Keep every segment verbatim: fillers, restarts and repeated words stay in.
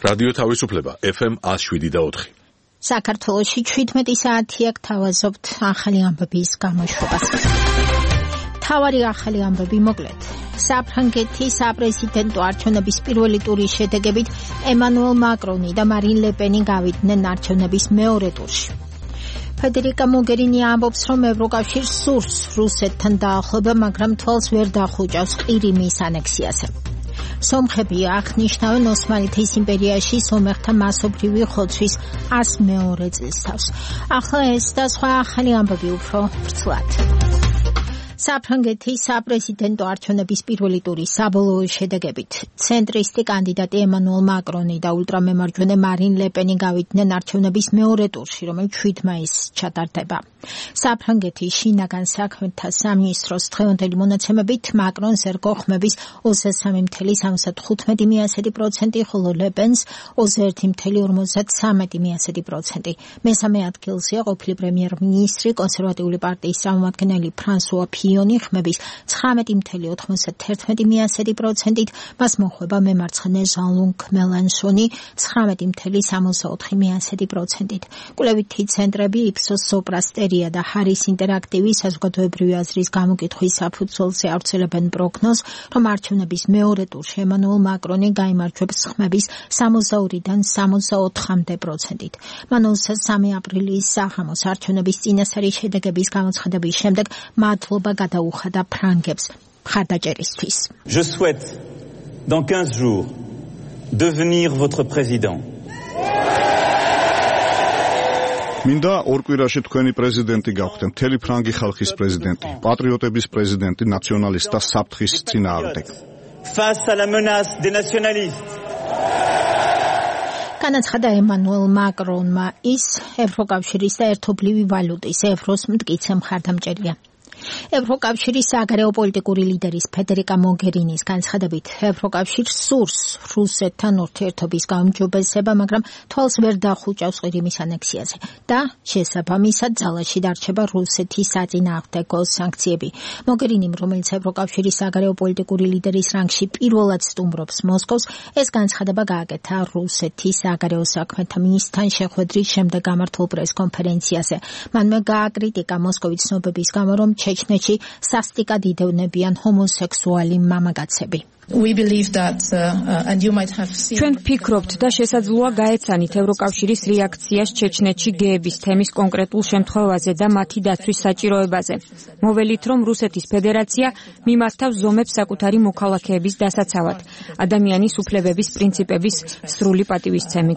რადიო თავისუფლება ეფ ემ one oh seven და four. საქართველოში seventeen საათია გთავაზობთ ახალი ამბების გამოშვებას. თავარი ახალი ამბები მოკლედ. საფრანგეთის საპრეზიდენტო არჩევნების პირველი ტურის შედეგებით ემანუელ მაკრონი და მარინ ლე პენი გავიდნენ არჩევნების მეორე ტურში. ფედერიკა მოგერინი ამბობს, რომ ევროკავშირს სურს რუსეთთან დაახლოება, მაგრამ თვალს ვერ დახუჭავს ყირიმის ანექსიაზე. სომხები აღნიშნავენ ოსმალეთის იმპერიაში სომეხთა მასობრივი ხოცვის one hundred მეორე წელს. ახლა ეს და სხვა ახალი ამბები უფრო ვრცლად. საფრანგეთის საპრეზიდენტო არჩევნების პირველი ტურის საბოლოო შედეგებით ცენტრისტი კანდიდატი ემანუელ მაკრონი და ულტრამემარჯვენე მარინ ლე პენი გავიდნენ არჩევნების მეორე ტურში, რომელიც seven მაისს ჩატარდება. საფრანგეთის შინაგან საქმეთა სამინისტროს დღევანდელი მონაცემებით მაკრონს ერგო ხმების twenty-three point seventy-five პროცენტი, ხოლო ლე პენს twenty-one point forty-three პროცენტი. მესამე ადგილზეა ყოფილი პრემიერ-მინისტრი კონსერვატიული პარტიის წარმომადგენელი ფრანსუა ფიონი ხმების nineteen point ninety-one პროცენტით, მას მოხვება მემარცხენე ჟან-ლუკ მელანშონი nineteen point sixty-four პროცენტით. კვლევითი ცენტრები იფსოს სოპრასტერია და ჰარის ინტერაქტივი საზოგადოებრივი აზრის გამოკითხვის საფუძველზე ავრცელებენ პროგნოზს, რომ არჩევნების მეორე ტურში ემანუელ მაკრონი გაიმარჯვებს ხმების sixty-two-დან sixty-four პროცენტით. მან twenty-three აპრილის საღამოს არჩევნების წინასწარი შედეგების გამოცხადების შემდეგ მადლობა გადაუხადა ფრანგებს მხარდაჭერისთვის. Je souhaite dans quinze jours devenir votre président. მინდა ორ კვირაში თქვენი პრეზიდენტი გავხდე, მთელი ფრანგი ხალხის პრეზიდენტი, პატრიოტების პრეზიდენტი, ნაციონალისტთა საფრთხის წინააღმდეგ. Face à la menace des nationalistes. განაცხადა ემანუელ მაკრონმა, ის ევროკავშირის და ერთობლივი ვალუტის ევროს მტკიცე მხარდამჭერია. ევროკავშირის საგარეო პოლიტიკური ლიდერის ფედერიკა მოგერინის განცხადებით, ევროკავშირს სურს რუსეთთან ურთიერთობის გაუმჯობესება, მაგრამ თვალს ვერ დახუჭავს ყირიმის ანექსიაზე და შესაბამისად ძალაში დარჩება რუსეთის საწინააღმდეგო სანქციები. მოგერინიმ, რომელიც ევროკავშირის საგარეო პოლიტიკური ლიდერის რანგში პირველად სტუმრობს მოსკოვს, ეს განცხადება გააკეთა რუსეთის საგარეო საქმეთა მინისტრთან შეხვედრის შემდეგ გამართულ პრესკონფერენციაზე. მანვე გააკრიტიკა მოსკოვის ცნობების გამო, რომ ჩეჩნეთში სასტიკად იდევნებიან ჰომოსექსუალი მამაკაცები. ჩვენ ვფიქრობთ და შესაძლოა გაეცანით ევროკავშირის რეაქციას ჩეჩნეთში გეების თემის კონკრეტულ შემთხვევაზე და მათი დაცვის საჭიროებაზე. მოველით, რომ რუსეთის ფედერაცია მიმართავს ზომებს საკუთარი მოქალაქეების დასაცავად, ადამიანის უფლებების პრინციპების სრული პატივისცემით.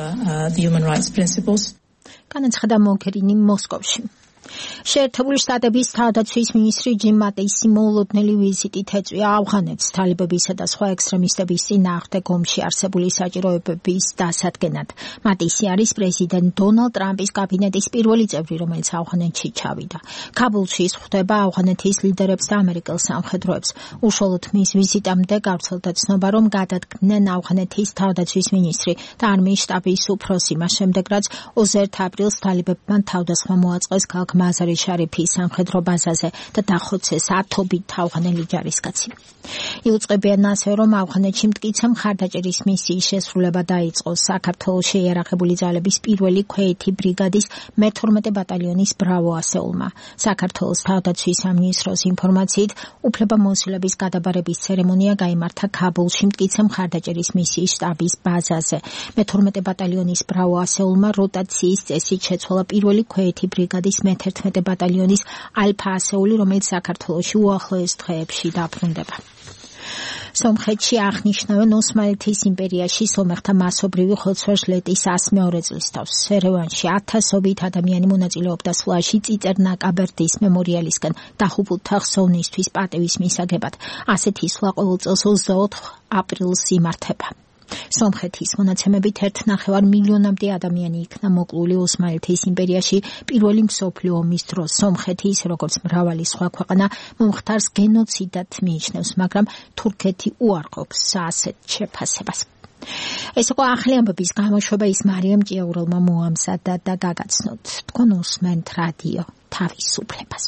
განაცხადა მოგერინი მოსკოვში. შეერთებული შტატების თავდაცვის მინისტრი ჯიმ მატისი მოულოდნელი ვიზიტით ეწვია ავღანეთს თალიბებისა და სხვა ექსტრემისტების წინააღმდეგ ომში არსებული საჭიროებების დასადგენად. მატისი არის პრეზიდენტ დონალდ ტრამპის კაბინეტის პირველი წევრი, რომელიც ავღანეთში ჩავიდა. ქაბულში ხვდება ავღანეთის ლიდერებს და ამერიკელ სამხედროებს. უშუალოდ მის ვიზიტამდე გავრცელდა ცნობა, რომ გადადგნენ ავღანეთის თავდაცვის მინისტრი და არმიის შტაბის უფროსი, მას შემდეგ, რაც twenty-third აპრილს თალიბებმა თავდასხმა მოაწყეს ქალაქ მაზარი შარიფის სამხედრო ბაზაზე და დახოცეს ათობით ავღანელი ჯარისკაცი. იუწყებიან ასევე, რომ ავღანეთში მტკიცე მხარდაჭერის მისიის შესრულება დაიწყო საქართველოში იარაღებული ძალების პირველი ქვეითი ბრიგადის მეთორმეტე ბატალიონის ბრავო ასეულმა. საქართველოს თავდაცვის სამინისტროს ინფორმაციით, უფლებამოსილების გადაბარების ცერემონია გაიმართა ქაბულში მტკიცე მხარდაჭერის მისიის შტაბის ბაზაზე. მეთორმეტე ბატალიონის ბრავო ასეულმა როტაციის წესით შეცვალა პირველი ქვეითი ბრიგადის მეთერთმეტე ბატალიონის ალფა ასეული, რომელიც საქართველოში უახლოეს დღეებში დაბრუნდება. სომხეთში აღნიშნავენ ოსმალეთის იმპერიაში სომეხთა მასობრივი ხოცვა-ჟლეტის one hundred მეორე წლისთავს. ერევანში ათასობით ადამიანი მონაწილეობდა სვლაში წიწერ-ნაკაბერდის მემორიალისგან დახუპულთა ხსოვნისთვის პატივის მისაგებად. ასეთი სვლა ყოველ წელს twenty-fourth აპრილს იმართება. სომხეთის მონაცემებით ერთ ნახევარ მილიონამდე ადამიანი იქნა მოკლული ოსმალეთის იმპერიაში პირველი მსოფლიო ომის დროს. სომხეთი, ისე როგორც მრავალი სხვა ქვეყანა, მომხდარს გენოციდად მიიჩნევს, მაგრამ თურქეთი უარყოფს ასეთ შეფასებას. ეს იყო ახალი ამბების გამოშვება, ის მარიამ ჭიაურელმა მოამზადა და გაგაცნოთ. თქვენ უსმენთ რადიო თავისუფლებას.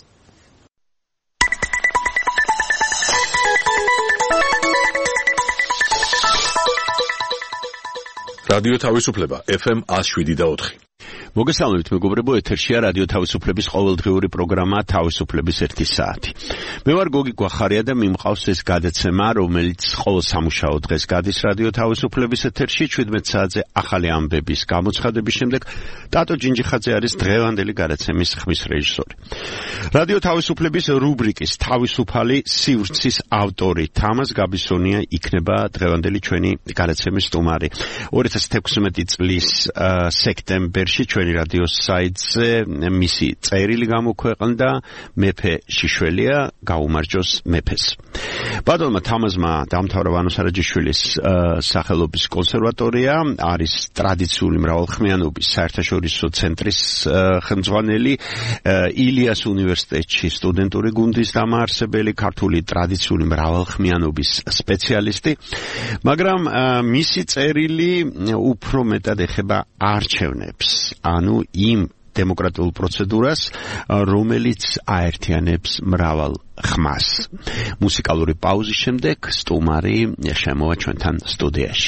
რადიო თავისუფლება ეფ ემ one oh seven point four. მოგესალმებით მეგობრებო, ეთერშია რადიო თავისუფლების ყოველდღიური პროგრამა თავისუფლების ერთი საათი. მე ვარ გოგი გვახარია და მიმყავს ეს გადაცემა, რომელიც ყოველ სამუშაო დღეს გადის რადიო თავისუფლების ეთერში შვიდმეტ საათზე ახალი ამბების გამოცხადების შემდეგ. ტატო ჯინჯიხაძე არის დღევანდელი გადაცემის ხმის რეჟისორი. რადიო თავისუფლების რუბრიკის თავისუფალი სივრცის ავტორი თამაზ გაბისონია იქნება დღევანდელი ჩვენი გადაცემის სტუმარი. ორი ათას თექვსმეტი წლის სექტემბერში ჩვენი რადიოს საიტზე მისი წერილი გამოქვეყნდა მეფე შიშველია გაუმარჯოს მეფეს. ბატონმა თამაზმა დაამთავრა ვანო სარაჯიშვილის სახელობის კონსერვატორია, არის ტრადიციული მრავალხმიანობის საერთაშორისო ცენტრის ხელმძღვანელი, ილიას უნივერსიტეტში სტუდენტური გუნდის დამაარსებელი, ქართული ტრადიციული მრავალხმიანობის სპეციალისტი, მაგრამ მისი წერილი უფრო მეტად ეხება არჩევნებს, ანუ იმ დემოკრატიულ პროცედურას, რომელიც აერთიანებს მრავალ ხმას. მუსიკალური პაუზის შემდეგ სტუმარი შემოვა ჩვენთან სტუდიაში.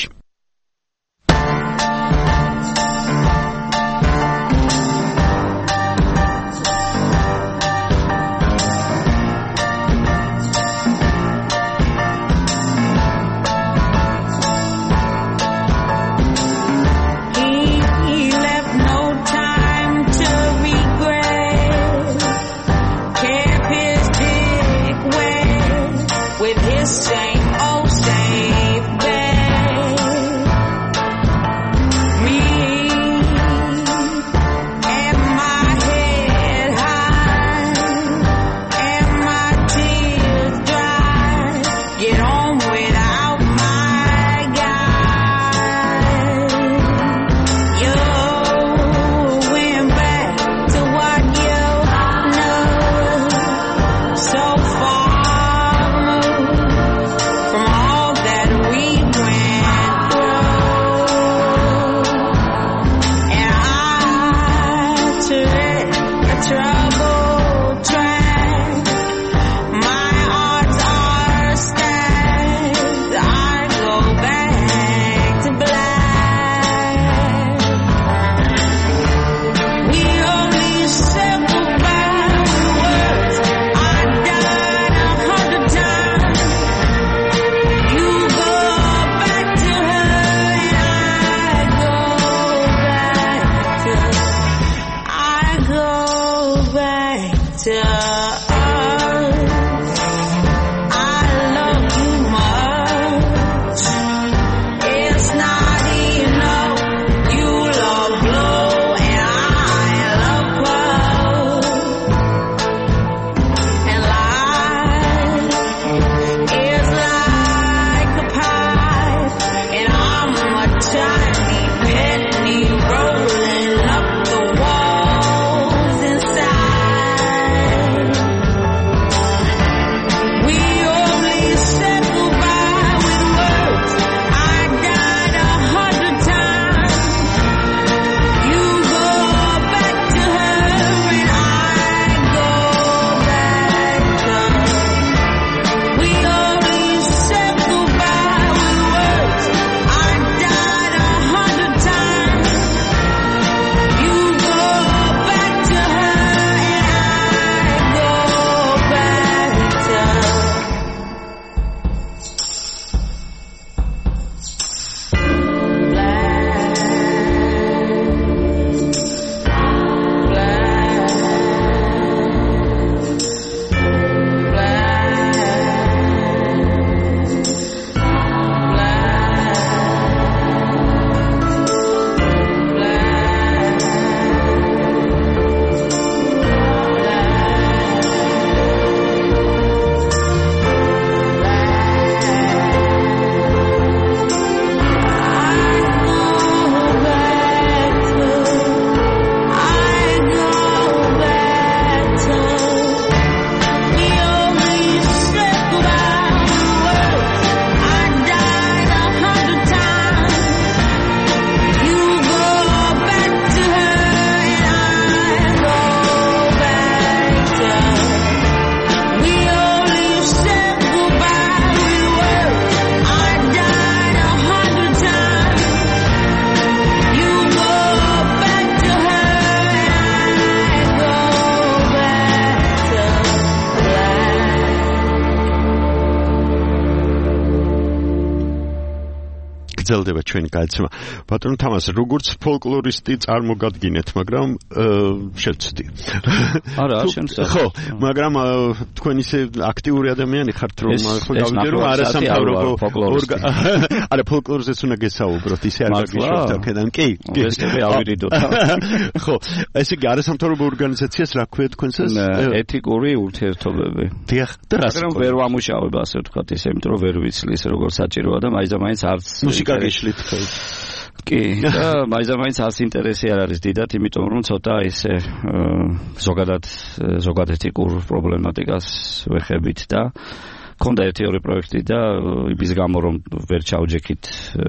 გრძელდება ჩვენი გადაცემა. ბატონო თამას, როგორც ფოლკლორისტი წარმოგადგინეთ, მაგრამ შევცდი. არა, შემსწავლე. ხო, მაგრამ თქვენ ისე აქტიური ადამიანი ხართ, რომ ხო გავიგე რომ არასამთავრობო არა ფოლკლორზეც უნდა გესაუბროთ, ისე არ გაგიშვებთ აქედან. კი, კი. ეს მე ავირიდოთ. ხო, ესე იგი არასამთავრობო ორგანიზაციას რა ქვია თქვენსაც? ეთიკური ურთიერთობები. დიახ, და რა მაგრამ ვერ ვამუშავებ ასე ვთქვათ, ისე იმიტომ რომ ვერ ვიცლის როგორ საჭიროა და მაინც და მაინც არც მუსიკა გეშლით ხო? კი, და მაინც და მაინც არც ინტერესი არ არის დიდად, იმიტომ რომ ცოტა ისე ზოგადად ზოგადად ეთიკურ პრობლემატიკას ვეხებით და ქონდა ერთი ორი პროექტი და იმის გამო რომ ვერ ჩავჯექით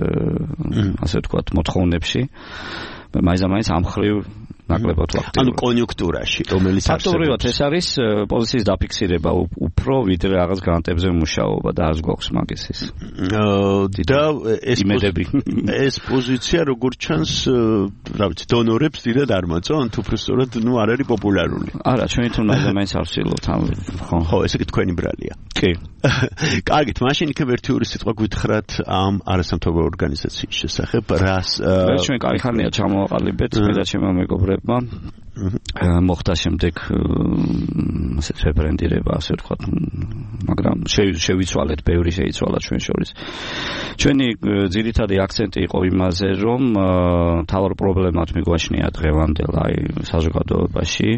ასე ვთქვათ მოთხოვნებში მაინც და მაინც ამ ხრივ ნაკლებად ვაქტიურობ. ანუ კონიუნქტურაში, რომელიც ფაქტობრივად ეს არის პოზიციის დაფიქსირება უფრო ვიდრე რაღაც გრანტებზე მუშაობა და არც გვაქვს მაგის ის. და ეს იმედები. ეს პოზიცია როგორც ჩანს, რა ვიცი, დონორებს დიდად არ მოწონთ, უფრო სწორად, ნუ არ არის პოპულარული. არა, ჩვენი თუნ მაინც არ ვცდილობთ ამ ხო. ხო, ესე იგი თქვენი ბრალია. კი. კარგით, მაშინ იქ ერთი ორი სიტყვა გითხრათ ამ არასამთავრობო ორგანიზაციის შესახებ, რას ჩვენ კარი ხანია ჩამოვაყალიბეთ, მე და ჩემო მეგობრებმა მოხდა შემდეგ ასეთ რებრენდირება, ასე ვთქვათ, მაგრამ შევიცვალეთ, ბევრი შეიცვალა ჩვენ შორის. ჩვენი ძირითადი აქცენტი იყო იმაზე, რომ მთავარ პრობლემად მიგვაჩნია დღევანდელ აი საზოგადოებაში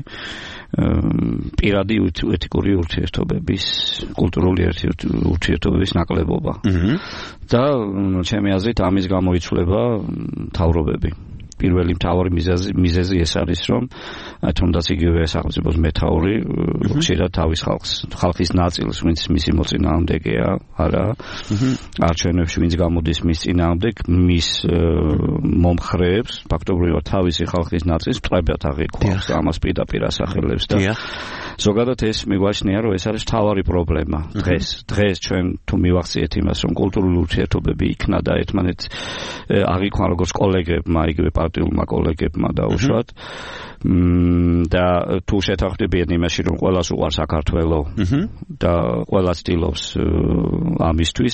პირადი ეთიკური ურთიერთობების, კულტურული ურთიერთობების ნაკლებობა. და ჩემი აზრით ამის გამო იცვლება მთავრობები. პირველი მთავარი მიზეზი მიზეზი ეს არის რომ თუნდაც იგივე სახელმწიფოს მეთაური ხშირად თავის ხალხს ხალხის ნაწილს ვინც მისი მოწინააღმდეგეა არა არჩევნებში ვინც გამოდის მის წინააღმდეგ მის მომხრეებს ფაქტობრივად თავისი ხალხის ნაწილს მტრებად აღიქვამს ამას პირდაპირ ასახელებს და ზოგადად ეს მიგვაჩნია რომ ეს არის მთავარი პრობლემა დღეს დღეს ჩვენ თუ მივახციეთ იმას რომ კულტურული ურთიერთობები იქნა და ერთმანეთს აღიქვან როგორც კოლეგებმა იგივე პარტიულმა კოლეგებმა დაუშვათ და თუ შეთანხმდებიან იმაში რომ ყველას უყვარს საქართველო და ყველა ცდილობს ამისთვის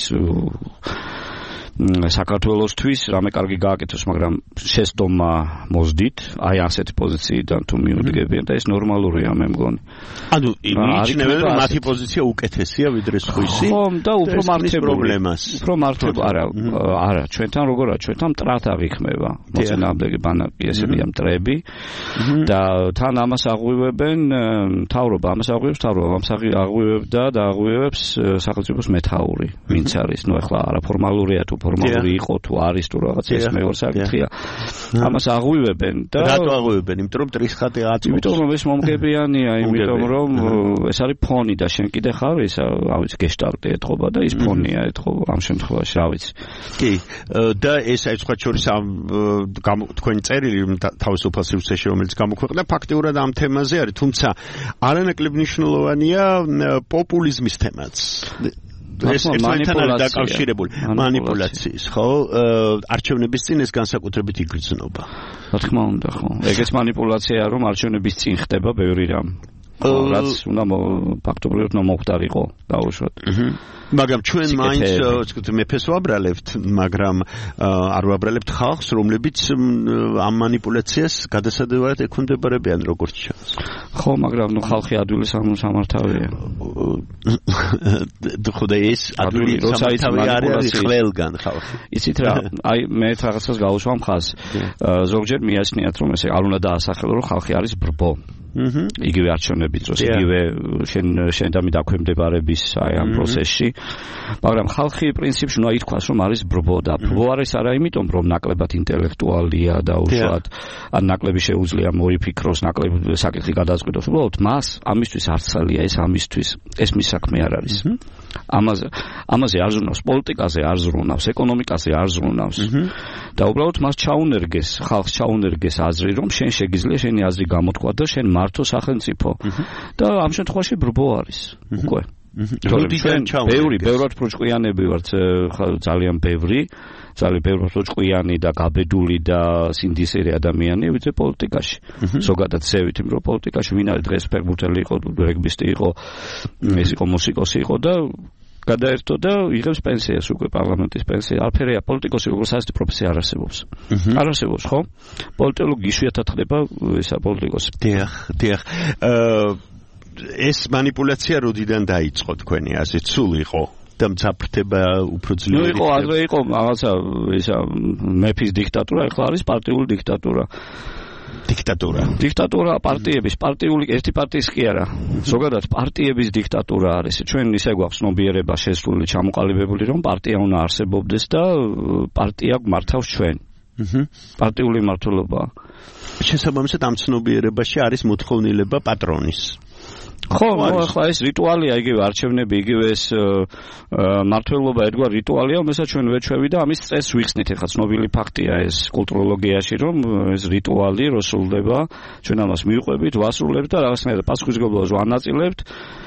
საქართველოსთვის რამე კარგი გააკეთოს, მაგრამ შესდომა მოძდით, აი ასეთი პოზიციიდან თუ მიუდგებიან და ეს ნორმალურია მე მგონი. ანუ იმიჩნევენ რომ მათი პოზიცია უკეთესია ვიდრე სხვისი. ხო, და უფრო მართებული პრობლემას. უფრო მართებული, არა, არა, ჩვენთან როგორია, ჩვენთან მტრად აღიქმება. მოწინააღმდეგე ბანაკი, ესებია მტრები და თან ამას აღვივებენ მთავრობა, ამას აღვივებს მთავრობა, ამას აღვივებდა და აღვივებს სახელმწიფოს მეთაური, ვინც არის, ნუ ახლა არაფორმალურია თუ ფორმალური იყო თუ არის თუ რაღაც ეს მეორე საკითხია. ამას აღვივებენ და რატო აღვივებენ? იმიტომ რომ ტრისხატი აწყვეტს. იმიტომ რომ ეს მომგებიანია, იმიტომ რომ ეს არის ფონი და შენ კიდე ხარ ის, რა ვიცი, გეშტალტი ეთყობა და ის ფონია ეთყობა ამ შემთხვევაში, რა ვიცი. კი, და ეს აი სხვა შორის ამ თქვენი წერილი თავისუფალ სივრცეში რომელიც გამოქვეყნდა ფაქტიურად ამ თემაზე არის, თუმცა არანაკლებ მნიშვნელოვანია პოპულიზმის თემაც. ეს ერთმანეთთან არის დაკავშირებული მანიპულაციის, ხო? არჩევნების წინ ეს განსაკუთრებით იგრძნობა. რა თქმა უნდა, ხო. ეგეც მანიპულაციაა, რომ არჩევნების წინ ხდება ბევრი რამ. რაც უნდა ფაქტობრივად უნდა მოხდარიყო დაუშვათ. მაგრამ ჩვენ მაინც მეფეს ვაბრალებთ, მაგრამ არ ვაბრალებთ ხალხს, რომლებიც ამ მანიპულაციას გადასადებად ექვემდებარებიან როგორც ჩანს. ხო, მაგრამ ნუ ხალხი ადვილი სამართავია. ხო და ეს ადვილი სამართავია არის ყველგან ხალხი. იცით რა, აი მე რაღაცას გავუშვამ ხაზს. ზოგჯერ მიაჩნიათ რომ ესე არ უნდა დაასახელო რომ ხალხი არის ბრბო. იგივე არჩევნების დროს, იგივე შენ შენდამი დაქვემდებარების აი ამ პროცესში. მაგრამ ხალხი პრინციპში უნდა ითქვას, რომ არის ბრბო და ბრბო არის არა იმიტომ, რომ ნაკლებად ინტელექტუალია და უშუალოდ ან ნაკლები შეუძლია მოიფიქროს, ნაკლები საკითხი გადაწყვიტოს. უბრალოდ მას ამისთვის არცელია, ეს ამისთვის, ეს მის საქმე არ არის. ამაზე ამაზე არ ზრუნავს პოლიტიკაზე, არ ზრუნავს ეკონომიკაზე, არ ზრუნავს. და უბრალოდ მას ჩაუნერგეს, ხალხს ჩაუნერგეს აზრი, რომ შენ შეგიძლია შენი აზრი გამოთქვა და შენ მართო სახელმწიფო. და ამ შემთხვევაში ბრბო არის. უკვე. როდიდან ჩაუნერგეს? ბევრი, ბევრად პროჭკვიანები ვართ, ძალიან ბევრი, ძალიან ბევრი პროჭკვიანი და გაბედული და სინდისერი ადამიანი ვიდრე პოლიტიკაში. ზოგადად ზევით, რომ პოლიტიკაში ვინ არის დღეს ფეხბურთელი იყო, რეგბისტი იყო, ეს იყო მუსიკოსი იყო და გადაერთო და იღებს პენსიას უკვე პარლამენტის პენსია. არაფერია პოლიტიკოსი როგორც ასეთი პროფესია არ არსებობს. არ არსებობს, ხო? პოლიტოლოგი იშვიათად ხდება ისა პოლიტიკოსი. დიახ, დიახ. ეს манипуляция როდიდან დაიწყო თქვენი აზრით? სულ იყო და მცაფრდება უფრო ძლიერი. ნუ იყო, ადრე იყო რაღაცა ისა მეფის დიქტატურა, ახლა არის პარტიული დიქტატურა. დიქტატურა. დიქტატურა პარტიების, პარტიული ერთი პარტიის კი არა. ზოგადად პარტიების დიქტატურა არის. ჩვენ ისე გვაქვს ცნობიერება შესული, ჩამოყალიბებული, რომ პარტია უნდა არსებობდეს და პარტია გმართავს ჩვენ. აჰა. პარტიული მმართველობა. შესაბამისად ამ ცნობიერებაში არის მოთხოვნილება პატრონის. ხო, ახლა ეს რიტუალია, იგივე არჩევნები, იგივე ეს მმართველობა ერთგვარ რიტუალია, რომელსაც ჩვენ ვეჩვევი და ამის წესს ვიხსნით. ახლა ცნობილი ფაქტია ეს კულტუროლოგიაში, რომ ეს რიტუალი როსულდება, ჩვენ ამას მივყვებით, ვასრულებთ და რაღაცნაირად პასუხისმგებლობას ვანაწილებთ.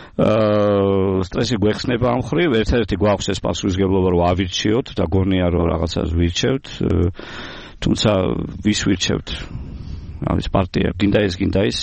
აა სტრესი გვეხსნება ამ ხრივ, ერთ-ერთი გვაქვს ეს პასუხისმგებლობა, რომ ავირჩიოთ და გონია რომ რაღაცას ვირჩევთ, თუმცა ვის ვირჩევთ? არის პარტია, გინდა ეს, გინდა ის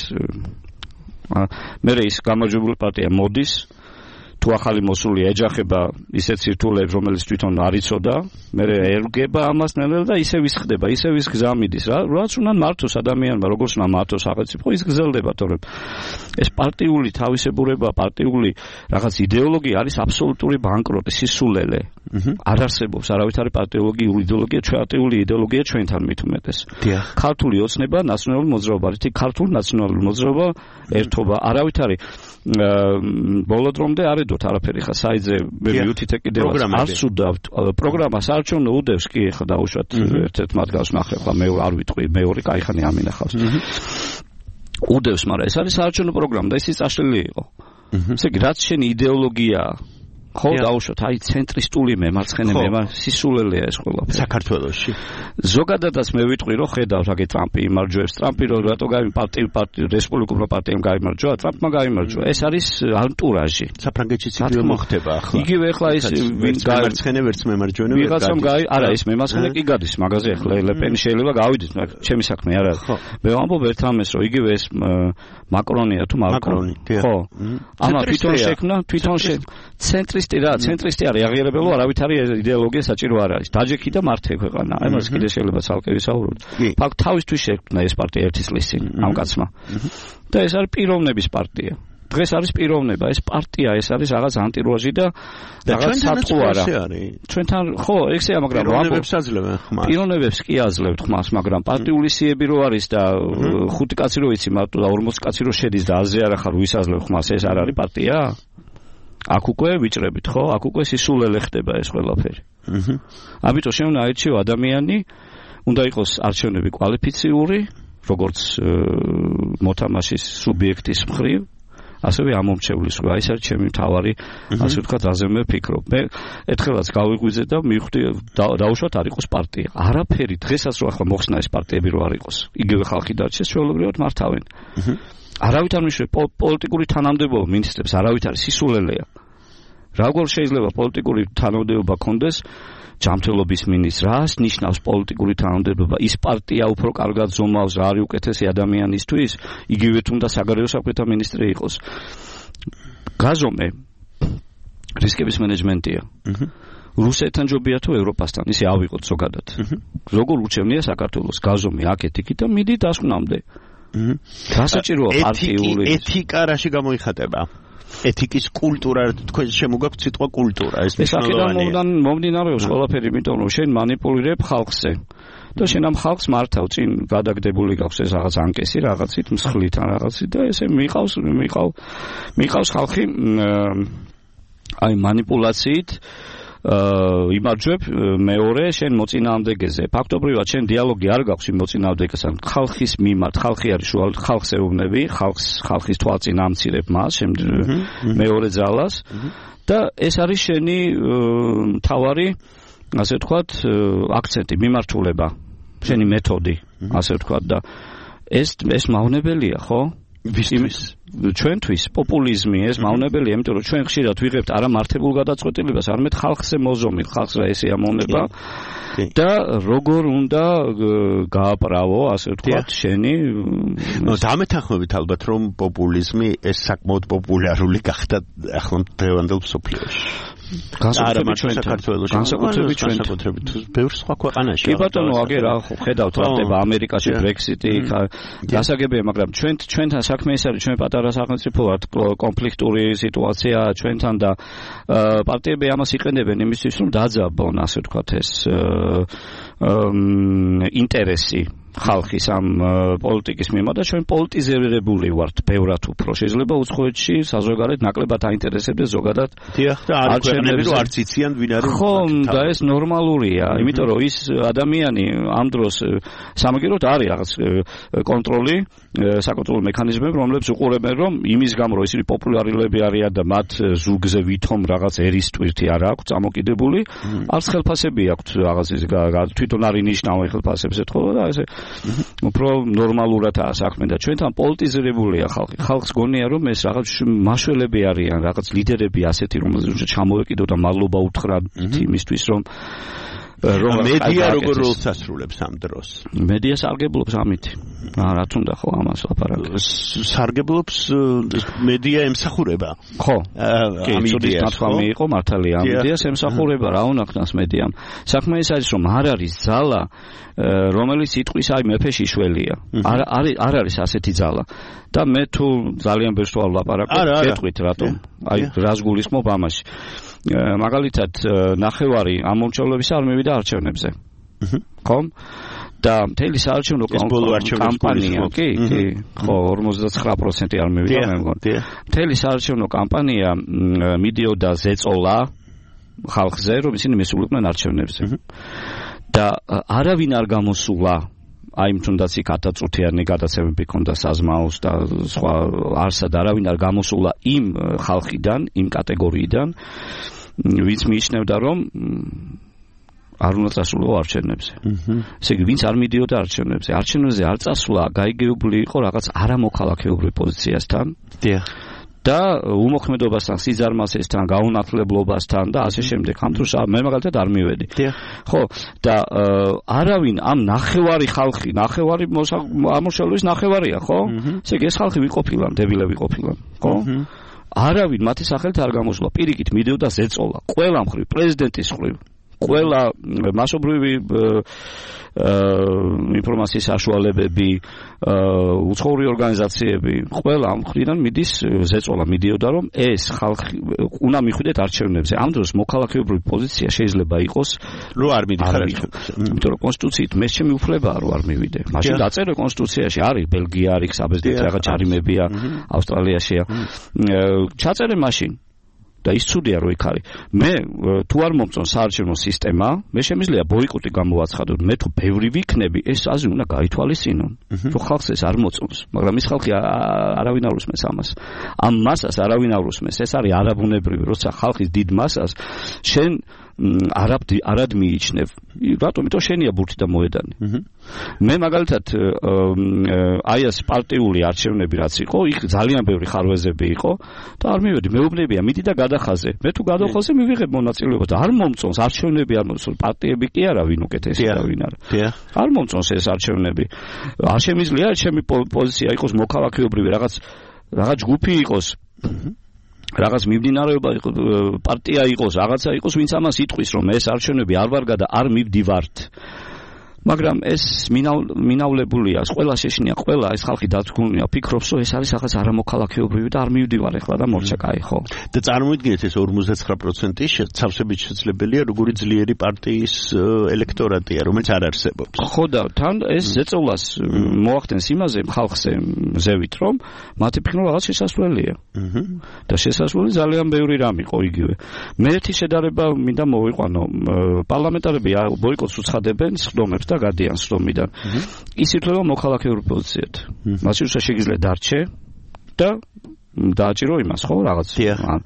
მე ის გამარჯვებული პარტია მოდის თუ ახალი მოსული ეჯახება ისეთ სირთულეებს რომელიც თვითონ არ იცოდა მე ერგება ამას ნელ და ისე ვის ხდება ისე ვის გზა მიდის რა რაც უნდა მართოს ადამიანმა როგორც უნდა მართოს სახელმწიფო ის გზელდება თორემ ეს პარტიული თავისებურება პარტიული რაღაც იდეოლოგია არის აბსოლუტური ბანკროტი სისულელე არ არსებობს არავითარი პარტიული იდეოლოგია ჩვეატიული იდეოლოგია ჩვენთან მით უმეტეს ქართული ოცნება ნაციონალური მოძრაობა რითი ქართული ნაციონალური მოძრაობა ერთობა არავითარი ბოლო დრომდე არ ედოთ არაფერი ხა საიძე მე მივთითე კიდევ არც უდავთ პროგრამას არჩევნო უდევს კი ხა დაუშვათ ერთ-ერთ მათგანს ნახე ხა მე არ ვიტყვი მეორე кайხანი ამინახავს უდევს მაგრამ ეს არის არჩევნო პროგრამა და ისიც აშლილი იყო ესე იგი რაც შენი იდეოლოგიაა ხო დაუშვათ აი ცენტრისტული მემარცხენე მემარ სისულელეა ეს ყველაფერი საქართველოში ზოგადადაც მე ვიტყვი რომ ხედავ რაგე ტრამპი იმარჯვებს ტრამპი რო რატო გაიმ პარტიი პარტიი რესპუბლიკურმა პარტიამ გაიმარჯვა ტრამპმა გაიმარჯვა ეს არის ანტურაჟი საფრანგეთშიც იგივე მოხდება ახლა იგივე ახლა ის ვინ გამარცხენე ვერც მემარჯვენე ვერ გადის ვიღაცამ გაი არა ის მემარცხენე კი გადის მაგაზე ახლა ლეპენი შეიძლება გავიდეთ მაგრამ ჩემი საქმე არ არის მე ვამბობ ერთ ამას რომ იგივე ეს მაკრონია თუ მაკრონი ხო ამა თვითონ შექმნა თვითონ ცენტრისტი რა ცენტრისტი არის აღიარებელო არავითარი იდეოლოგია საჭირო არ არის დაჯექი და მართე ქვეყანა აი მას კიდე შეიძლება ცალკე ვისაუბროთ ფაქტ თავისთვის შექმნა ეს პარტია ერთი წლის წინ ამ კაცმა და ეს არის პიროვნების პარტია დღეს არის პიროვნება ეს პარტია ეს არის რაღაც ანტირუაჟი და რაღაც სატყუ არა ჩვენთან ხო ეგსეა მაგრამ პიროვნებებს აძლევენ ხმას პიროვნებებს კი აძლევთ ხმას მაგრამ პარტიული სიები რო არის და ხუთი კაცი რო იცი მარტო და ორმოცი კაცი რო შედის და აზე არ ახარ ვის აძლევ ხმას ეს არ არის პარტია აქ უკვე ვიჭრებით ხო აქ უკვე სისულელე ხდება ეს ყველაფერი აჰა ამიტომ შეუნა აირჩიო ადამიანი უნდა იყოს არჩევნები კვალიფიციური როგორც მოთამაშის სუბიექტის მხრივ ასევე ამომრჩევლის რა ის არის ჩემი მთავარი ასე ვთქვათ რაზე მე ვფიქრობ მე ერთხელაც გავიღვიძე და მივხვდი დაუშვათ არ იყოს პარტია არაფერი დღესაც რო ახლა მოხსნა ეს პარტიები რო არ იყოს იგივე ხალხი დარჩეს ჩვეულებრივად მართავენ აჰა არავითარ მნიშვნელოვანი პოლიტიკური თანამდებობა მინისტრებს არავითარი სისულელეა როგორ შეიძლება პოლიტიკური თანამდებობა კონდეს ჯანმრთელობის მინისტრს რას ნიშნავს პოლიტიკური თანამდებობა ის პარტია უფრო კარგად ზომავს რა არის უკეთესი ადამიანისთვის იგივე თუნდა საგარეო საქმეთა მინისტრი იყოს გაზომე რისკების მენეჯმენტია რუსეთთან ჯობია თუ ევროპასთან ისე ავიღოთ ზოგადად როგორ ურჩევნია საქართველოს გაზომე აქეთ იქით და მიდი დასკვნამდე გასაჭიროა პარტიული ეთიკა რაში გამოიხატება ეთიკის კულტურა თქვენ შემოგაქვთ სიტყვა კულტურა ეს მნიშვნელოვანია მომდინარეობს ყველაფერი იმიტომ რომ შენ მანიპულირებ ხალხზე და შენ ამ ხალხს მართავ წინ გადაგდებული გაქვს ეს რაღაც ანკესი რაღაცით მსხლით ან რაღაცით და ესე მიყავს მიყავ მიყავს ხალხი აი მანიპულაციით იმარჯვებ მეორე შენ მოწინააღმდეგეზე ფაქტობრივად შენ დიალოგი არ გაქვს იმ მოწინააღმდეგესთან ხალხის მიმართ ხალხი არის უშუალოდ ხალხს ეუბნები ხალხს ხალხის თვალწინ ამცირებ მას მეორე ძალას და ეს არის შენი თავარი ასე ვთქვათ აქცენტი მიმართულება შენი მეთოდი ასე ვთქვათ და ეს ეს მავნებელია ხო ვისთვის ჩვენთვის პოპულიზმი ეს მავნებელია იმიტომ რომ ჩვენ ხშირად ვიღებთ არა მართებულ გადაწყვეტილებას არამედ ხალხზე მოზომილ ხალხს რა ესე ამოვნება და როგორ უნდა გააправო ასე ვთქვათ შენი ნუ დამეთანხმებით ალბათ რომ პოპულიზმი ეს საკმაოდ პოპულარული გახდა ახლა დღევანდელ მსოფლიოში განსაკუთრებით ჩვენ საქართველოში, განსაკუთრებით ჩვენ განსაკუთრებით ბევრ სხვა ქვეყანაში. კი ბატონო, აგერ ხედავთ რა ხდება ამერიკაში Brexit-ი, გასაგებია, მაგრამ ჩვენ ჩვენთან საქმე ის არის, ჩვენ პატარა სახელმწიფო ვართ, კონფლიქტური სიტუაცია ჩვენთან და პარტიები ამას იყენებენ იმისთვის, რომ დაძაბონ, ასე ვთქვათ, ეს ინტერესი ხალხის ამ პოლიტიკის მიმართ და ჩვენ პოლიტიზირებული ვართ ბევრად უფრო. შეიძლება უცხოეთში საზოგადოებრივ ნაკლებად აინტერესებდეს ზოგადად. დიახ, და არ ქვეყნები რომ არც იციან ვინ არის. ხო, და ეს ნორმალურია, იმიტომ რომ ის ადამიანი ამ დროს სამაგიეროდ არის რაღაც კონტროლი, საკონტროლო მექანიზმები, რომლებიც უყურებენ, რომ იმის გამო რომ ისინი პოპულარულები არიან და მათ ზურგზე ვითომ რაღაც ერის ტვირთი არ აქვს წამოკიდებული, არც ხელფასები აქვთ რაღაც ის თვითონ არ ინიშნავენ ხელფასებს ეთქო და ესე უფრო ნორმალურადაა საქმე და ჩვენთან პოლიტიზირებულია ხალხი. ხალხს გონია რომ ეს რაღაც მაშველები არიან, რაღაც ლიდერები ასეთი, რომელზეც ჩამოვეკიდო და მადლობა უთხრა იმისთვის, რომ რომ მედია როგორ როლს ასრულებს ამ დროს? მედია სარგებლობს ამით. რა თუნდა ხო ამას ლაპარაკი. სარგებლობს მედია ემსახურება. ხო. ამ იდეას ნათქვამი იყო მართალია ამ იდეას ემსახურება რა უნახნას მედიამ. საქმე ის არის რომ არ არის ძალა რომელიც სიტყვის აი მეფეში შველია. არ არის არ არის ასეთი ძალა. და მე თუ ძალიან ბევრს ვლაპარაკობ, გეტყვით რატომ? აი რას გულისხმობ ამაში. მაგალითად ნახევარი ამ მომჭრელობის არ მივიდა არჩევნებზე. ხო? და მთელი საარჩევნო კამპანია, კი, კი, ხო, ორმოცდათხრა პროცენტი არ მივიდა მე მგონი. მთელი საარჩევნო კამპანია მიდიოდა ზეწოლა ხალხზე, რომ ისინი მისულიყვნენ არჩევნებზე. და არავინ არ გამოსულა აი თუნდაც იქ ათაწუთიანი გადაცემები ქონდა საზმაოს და სხვა არსად არავინ არ გამოსულა იმ ხალხიდან, იმ კატეგორიიდან, ვინც მიიჩნევდა რომ არ უნდა წასულიყო არჩევნებზე. ესე იგი, ვინც არ მიდიოდა არჩევნებზე, არჩევნებზე არ წასვლა, გაიგებული იყო რაღაც არამოქალაქეობრივ პოზიციასთან. დიახ. და უმოქმედობასთან, სიძარმასესთან, გაუნათლებლობასთან და ასე შემდეგ. ამ დროს მე მაგალითად არ მივედი. ხო, და არავინ ამ ნახევარი ხალხი, ნახევარი ამორჩეულობის ნახევარია, ხო? ესე იგი, ეს ხალხი ვიყოფილან, დებილები ყოფილან, ხო? არავინ მათი სახელით არ გამოსულა. პირიქით მიდიოდა ზეწოლა, ყველა მხრივ, პრეზიდენტის მხრივ, ყველა მასობრივი ინფორმაციის საშუალებები, უცხოური ორგანიზაციები, ყველა ამ მხრიდან მიდის ზეწოლა, მიდიოდა რომ ეს ხალხი უნდა მიხვიდეთ არჩევნებზე. ამ დროს მოქალაქეობრივი პოზიცია შეიძლება იყოს რომ არ მიდიხარ არჩევნებზე. იმიტომ რომ კონსტიტუციით მე ჩემი უფლებაა რომ არ მივიდე. მაშინ დაწერე კონსტიტუციაში არის ბელგია არის, საბერძნეთი რაღაც ჯარიმებია, ავსტრალიაშია. ჩაწერე მაშინ და ის ცუდია რომ იქ არის. მე თუ არ მომწონს საარჩევნო სისტემა, მე შემიძლია ბოიკოტი გამოვაცხადო. მე თუ ბევრი ვიქნები, ეს აზრი უნდა გაითვალისწინონ. რომ ხალხს ეს არ მოწონს, მაგრამ ის ხალხი არავინ არ უსმენს ამას. ამ მასას არავინ არ უსმენს. ეს არის არაბუნებრივი, როცა ხალხის დიდ მასას შენ არაბ არად მიიჩნევ. რატომ? იმიტომ შენია ბურთი და მოედანი. მე მაგალითად აი ეს პარტიული არჩევნები რაც იყო, იქ ძალიან ბევრი ხარვეზები იყო და არ მივედი. მეუბნებია, მიდი და გადახაზე. მე თუ გადახაზე მივიღებ მონაწილეობა და არ მომწონს არჩევნები, არ მომწონს პარტიები კი არა, ვინ უკეთესია და ვინ არა. არ მომწონს ეს არჩევნები. არ შემიძლია ჩემი პოზიცია იყოს მოქალაქეობრივი, რაღაც რაღაც ჯგუფი იყოს. რაღაც მიმდინარეობა იყოს, პარტია იყოს, რაღაცა იყოს, ვინც ამას იტყვის, რომ ეს არჩევნები არ ვარ გადა, არ მივდივართ. მაგრამ ეს მინავლებულია, ყველა შეშინია, ყველა ეს ხალხი დათქმულია, ფიქრობს, რომ ეს არის რაღაც არამოქალაქეობრივი და არ მივდივარ ახლა და მორჩა კაი, ხო? და წარმოიდგინეთ ეს ორმოცდათხრა პროცენტი სავსებით შეძლებელია, როგორი ძლიერი პარტიის ელექტორატია, რომელიც არ არსებობს. ხო და თან ეს ზეწოლას მოახდენს იმაზე ხალხზე ზევით, რომ მათი ფიქრობა რაღაც შესასვლელია. და შესასვლელი ძალიან ბევრი რამ იყო იგივე. მე ერთი შედარება მინდა მოვიყვანო, პარლამენტარები ბოიკოტს უცხადებენ სხდომებს და გადიან სხდომიდან. ის ითვლება მოქალაქეობრივ პოზიციად. მაშინ როცა შეგიძლია დარჩე და დააჭირო იმას, ხო, რაღაც. ან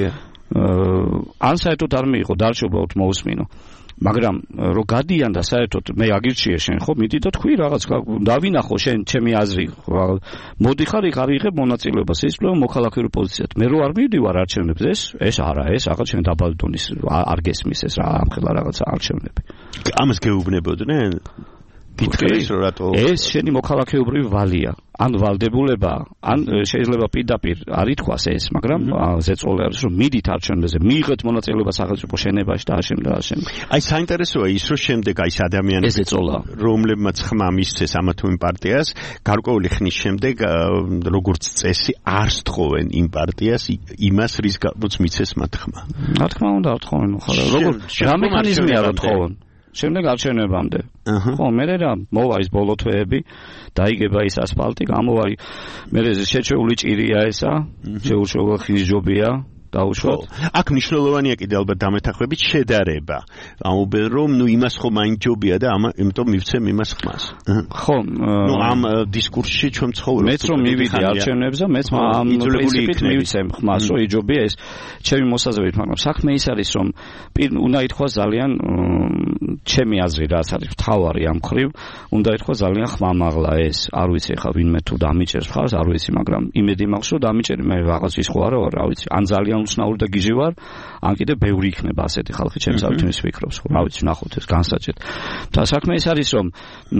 ან საერთოდ არ მიიღო დარჩე უბრალოდ მოусმინო. მაგრამ რო გადიან და საერთოდ მე აგირჩიე შენ, ხო, მიდი და თქვი რაღაც დავინახო შენ ჩემი აზრი. მოდიხარ იქ არ იღებ მონაწილეობას, ეს ითვლება მოქალაქეობრივ პოზიციად. მე რო არ მივდივარ არჩევნებზე, ეს ეს არა, ეს რაღაც შენ დაბალი დონის არ გესმის ეს რა ამხელა რაღაცა არჩევნები. ამას გეუბნებოდნენ? გითხრის რომ რატო ეს შენი მოქალაქეობრივი ვალია ან ვალდებულება ან შეიძლება პირდაპირ არ ითქვას ეს მაგრამ ზეწოლი არის რომ მიდით არჩევნებზე მიიღეთ მონაწილეობა სახელმწიფო შენებაში და აშენ და აშენ აი საინტერესოა ის რომ შემდეგ აი ეს ადამიანები რომლებმაც ხმა მისცეს ამა თუ იმ პარტიას გარკვეული ხნის შემდეგ როგორც წესი არ სთხოვენ იმ პარტიას იმას რის გამოც მიცეს მათ ხმა რა თქმა უნდა არ თხოვენ ხო როგორ რა მექანიზმია რა თხოვენ შემდეგ არჩევნებამდე ხო მე რა მოვა ის ბოლო თვეები დაიგება ის ასფალტი გამოვა მე შეჩეული ჭირია ესა შეუშოვა ხიზჯობია დაუშვათ აქ მნიშვნელოვანია კიდე ალბათ დამეთახვებით შედარება ამობენ რომ ნუ იმას ხომ მაინც ჯობია და ამა იმიტომ მივცემ იმას ხმას ხო ნუ ამ დისკურსში ჩვენ ცხოვრობთ მეც რომ მივიდი არჩევნებზე მეც ამ პრინციპით მივცემ ხმას რომ იჯობია ეს ჩემი მოსაზრებით მაგრამ საქმე ის არის რომ უნდა ითქვა ძალიან ჩემი აზრი რაც არის მთავარი ამ ხრივ უნდა ითქვა ძალიან ხმამაღლა ეს არ ვიცი ხა ვინმე თუ დამიჭერს ხავს არ ვიცი მაგრამ იმედი მაქვს რომ დამიჭერი მე რაღაც ის ხო არა რა ვიცი ან ძალიან უცნაური და გიჟი ვარ, ან კიდე ბევრი იქნება ასეთი ხალხი ჩემს ალთუნის ვიქრობს, რა ვიცი, ნახოთ ეს განსაჭეთ. და საქმე ის არის, რომ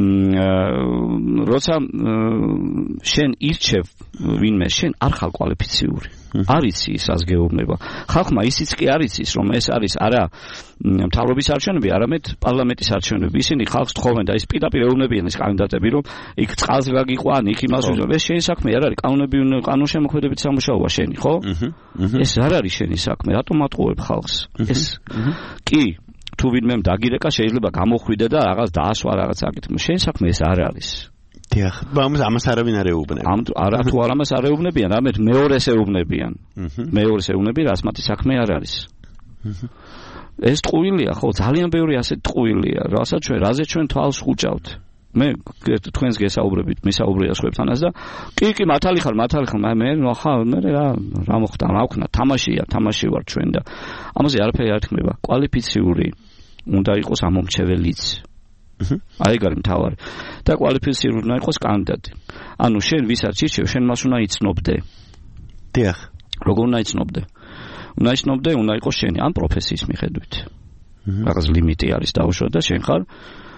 როცა შენ ირჩევ ვინმე, შენ არ ხარ კვალიფიციური. არ იცი ის საზგეუბნება. ხალხმა ისიც კი არ იცის, რომ ეს არის არა მთავრობის არჩევნები, არამედ პარლამენტის არჩევნები. ისინი ხალხს თხოვენ და ის პირდაპირ ეუბნებიან ეს კანდიდატები, რომ იქ წყალს გაგიყვან, იქ იმას უძღვენ. ეს შენი საქმე არ არის, კანონები კანონშემოქმედებით სამუშაოა შენი, ხო? ეს არ არის შენი საქმე, რატომ ატყუებ ხალხს? ეს კი თუ ვინმემ დაგირეკა შეიძლება გამოხვიდე და რაღაც დაასვა რაღაც აკეთებ. შენი საქმე ეს არ არის. დიახ, ამას ამას არავინ არ ეუბნება. ამ არა თუ არ ამას არ ეუბნებიან, რამეთ მეორეს ეუბნებიან. მეორეს ეუბნები, რაც მათი საქმე არ არის. ეს ტყუილია, ხო, ძალიან ბევრი ასეთ ტყუილია, რასაც ჩვენ, რაზე ჩვენ თვალს ხუჭავთ. მე თქვენს გესაუბრებით, მისაუბრია სხვებთანაც და კი, კი, მართალი ხარ, მართალი ხარ, მე ხა, მე რა რა მოხდა, რა ვქნა, თამაშია, თამაში ვარ ჩვენ და ამაზე არაფერი არ თქმება. კვალიფიციური უნდა იყოს ამომრჩეველიც. აი ეგ არის მთავარი. და კვალიფიციური უნდა იყოს კანდიდატი. ანუ შენ ვისაც ირჩევ, შენ მას უნდა იცნობდე. დიახ. როგორ უნდა იცნობდე? უნდა იცნობდე, უნდა იყოს შენი ამ პროფესიის მიხედვით. რაღაც ლიმიტი არის დაუშვათ და შენ ხარ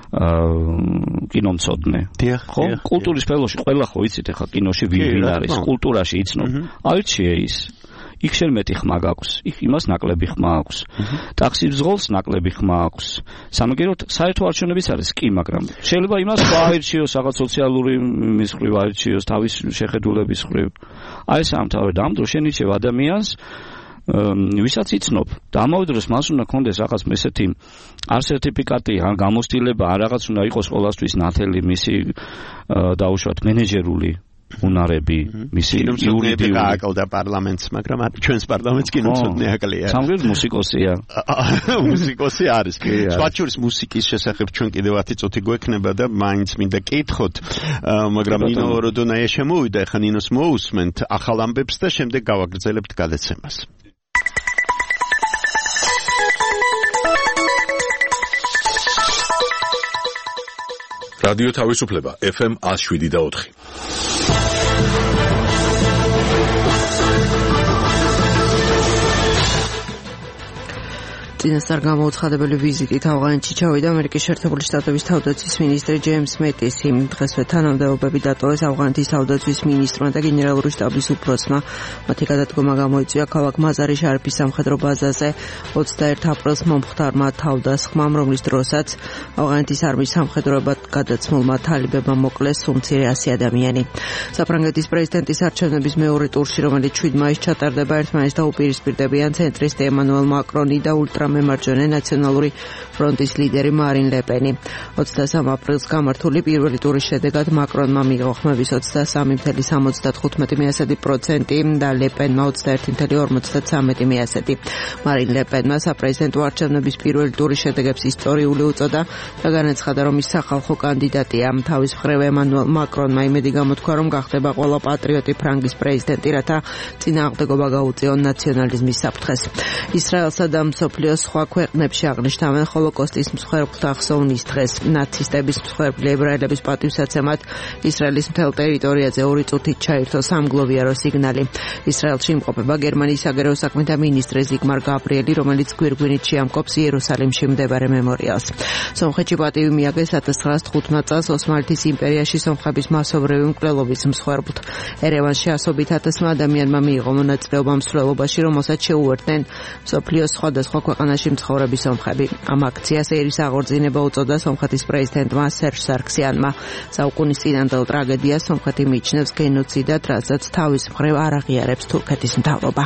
აა კინომცოდნე. ხო? კულტურის სფეროში ყველა ხო იცით ახლა კინოში ვინ არის, კულტურაში იცნობ. აირჩიე ის. იქ შენ მეტი ხმა გაქვს, იქ იმას ნაკლები ხმა აქვს. ტაქსის ბრძოლს ნაკლები ხმა აქვს. სამაგეროდ საერთო არჩევნებიც არის კი, მაგრამ შეიძლება იმას აირჩიოს რაღაც სოციალური მის ხრივ აირჩიოს თავის შეხედულების ხრივ. აი ეს ამთავრად ამ დროს შენ ირჩევ ადამიანს ვისაც იცნობ და ამავე დროს მას უნდა კონდეს რაღაც ესეთი არ სერტიფიკატი, ან გამოცდილება, ან რაღაც უნდა იყოს ყოველთვის ნათელი მისი დაუშვათ მენეჯერული უნარები, მისი იურიდიული გააკლდა პარლამენტს, მაგრამ ჩვენს პარლამენტს კინომცოდნე აკლია. სამგეროდ მუსიკოსია. მუსიკოსი არის. სხვათა შორის მუსიკის შესახებ ჩვენ კიდევ ათი წუთი გვექნება და მაინც მინდა კითხოთ, მაგრამ ნინო როდონაია შემოვიდა, ახლა ნინოს მოусმენთ ახალ ამბებს და შემდეგ გავაგრძელებთ გადაცემას. რადიო თავისუფლება ეფ ემ one oh seven და four. წინასწარ გამოუცხადებელი ვიზიტით ავღანეთში ჩავიდა ამერიკის შეერთებული შტატების თავდაცვის მინისტრი ჯეიმს მეტისი. დღესვე თანამდებობები დატოვეს ავღანეთის თავდაცვის მინისტრმა და გენერალური შტაბის უფროსმა. მათი გადადგომა გამოიწვია ქალაქ მაზარი შარიფის სამხედრო ბაზაზე ოცდაერთ აპრილს მომხდარმა თავდასხმამ, რომლის დროსაც ავღანეთის არმიის სამხედროებად გადაცმულმა თალიბებმა მოკლეს სულ ასი ადამიანი. საფრანგეთის პრეზიდენტის არჩევნების მეორე ტურში, რომელიც შვიდ მაისს ჩატარდება, ერთმანეთს დაუპირისპირდებიან ცენტრისტი ემანუელ მაკრონი და ულტრა მემარჯვენე ნაციონალური ფრონტის ლიდერი მარინ ლეპენი. ოცდასამ აპრილს გამართული პირველი ტურის შედეგად მაკრონმა მიიღო ხმების ოცდასამი ფاصლე სამოცდათხუთმეტი პროცენტი და ლეპენმა ოცდაერთი ფაصლე ორმოცდათვრამეტი პროცენტი. მარინ ლეპენმა საპრეზიდენტო არჩევნების პირველი ტურის შედეგებს ისტორიული უწოდა და განაცხადა, რომ ის სახალხო კანდიდატია. თავის მხრივ ემანუელ მაკრონმა იმედი გამოთქვა, რომ გახდება ყველა პატრიოტი ფრანგის პრეზიდენტი, რათა წინააღმდეგობა გაუწიონ ნაციონალიზმის საფრთხეს. ისრაელსა და მსოფლიოს სხვა ქვეყნებში აღნიშნავენ ჰოლოკოსტის მსხვერპლთა ხსოვნის დღეს. ნაცისტების მსხვერპლი ებრაელების პატივსაცემად ისრაელის მთელ ტერიტორიაზე ორი წუთით ჩაირთო სამგლოვიარო სიგნალი. ისრაელში იმყოფება გერმანიის საგარეო საქმეთა მინისტრი ზიგმარ გაბრიელი, რომელიც გვირგვინით შეამკობს იერუსალიმში მდებარე მემორიალს. სომხეთში პატივი მიაგეს ათას ცხრაასი თხუთმეტ წელს ოსმალეთის იმპერიაში სომხების მასობრივი მკვლელობის მსხვერპლთ. ერევანში ასობით ათასმა ადამიანმა მიიღო მონაწილეობა მსვლელობაში, რომელსაც შეუერთდნენ მსოფლიოს სხვადასხვა ქვეყანაში მცხოვრები სომხები. ამ აქციას ერის აღორძინება უწოდა სომხეთის პრეზიდენტმა სერჟ სარქსიანმა. საუკუნის წინანდელ ტრაგედიას სომხეთი მიიჩნევს გენოციდად, რასაც თავის მხრივ არ აღიარებს თურქეთის მთავრობა.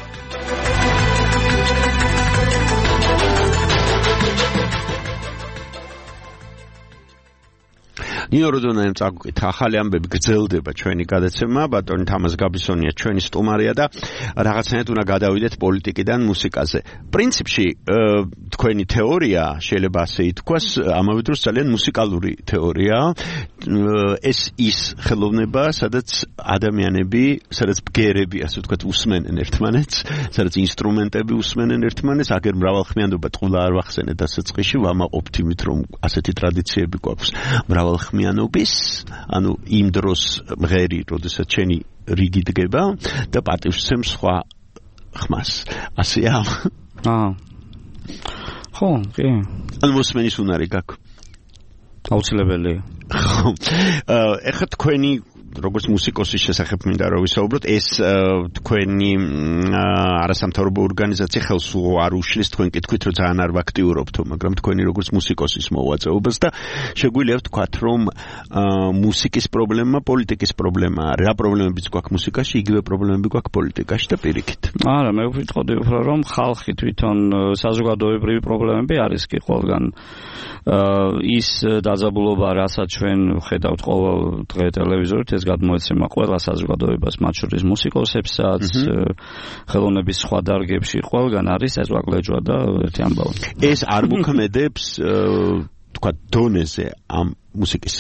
ნიოროდონაემ წაგუკით ახალი ამბები გრძელდება ჩვენი გადაცემა, ბატონი თამაზ გაბისონია ჩვენი სტუმარია და რაღაცნაირად უნდა გადავიდეთ პოლიტიკიდან მუსიკაზე. პრინციპში თქვენი თეორია შეიძლება ასე ითქვას, ამავე დროს ძალიან მუსიკალური თეორია. ეს ის ხელოვნება, სადაც ადამიანები, სადაც ბგერები, ასე ვთქვათ, უსმენენ ერთმანეთს, სადაც ინსტრუმენტები უსმენენ ერთმანეთს, აგერ მრავალხმიანობა ტყულა არ ვახსენეთ დასაწყისში, ვამაყობთ იმით, რომ ასეთი ტრადიციები გვაქვს. მრავალხმიანობის, ანუ იმ დროს მღერი, როდესაც შენი რიგი დგება და პატივსცემს სხვა ხმას. ასეა? აა. ხო, კი. ანუ მოსმენის უნარი გაქვს. აუცილებელია. ხო. ეხლა თქვენი როგორც მუსიკოსის შესახებ მინდა რომ ვისაუბროთ, ეს თქვენი არასამთავრობო ორგანიზაცია ხელს არ უშლის თქვენ კითხვით, რომ ძალიან არ ვაქტიურობთო, მაგრამ თქვენი როგორც მუსიკოსის მოღვაწეობას და შეგვიძლია ვთქვათ, რომ მუსიკის პრობლემა პოლიტიკის პრობლემაა. რა პრობლემებიც გვაქვს მუსიკაში, იგივე პრობლემები გვაქვს პოლიტიკაში და პირიქით. არა, მე ვიტყოდი უფრო რომ ხალხი თვითონ საზოგადოებრივი პრობლემები არის კი ყველგან. ის დაძაბულობა, რასაც ჩვენ ხედავთ ყოველ დღე ტელევიზორით, ეს გადმოეცემა ყველა საზოგადოებას, მათ შორის მუსიკოსებსაც, ხელოვნების სხვა დარგებში, ყველგან არის ეს ვაკლეჯვა და ერთი ამბავი. ეს არ მოქმედებს, თქვა, დონეზე ამ მუსიკისა.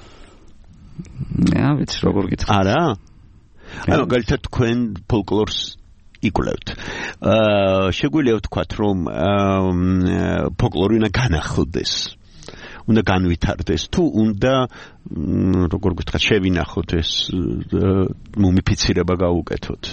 რა ვიცი, როგორ გითხრა. არა? ანუ მაგალითად თქვენ ფოლკლორს იკვლევთ. აა შეგვიძლია ვთქვათ, რომ ფოლკლორი უნდა განახლდეს. უნდა განვითარდეს თუ უნდა როგორ გითხრათ შევინახოთ ეს მუმიფიცირება გაუკეთოთ.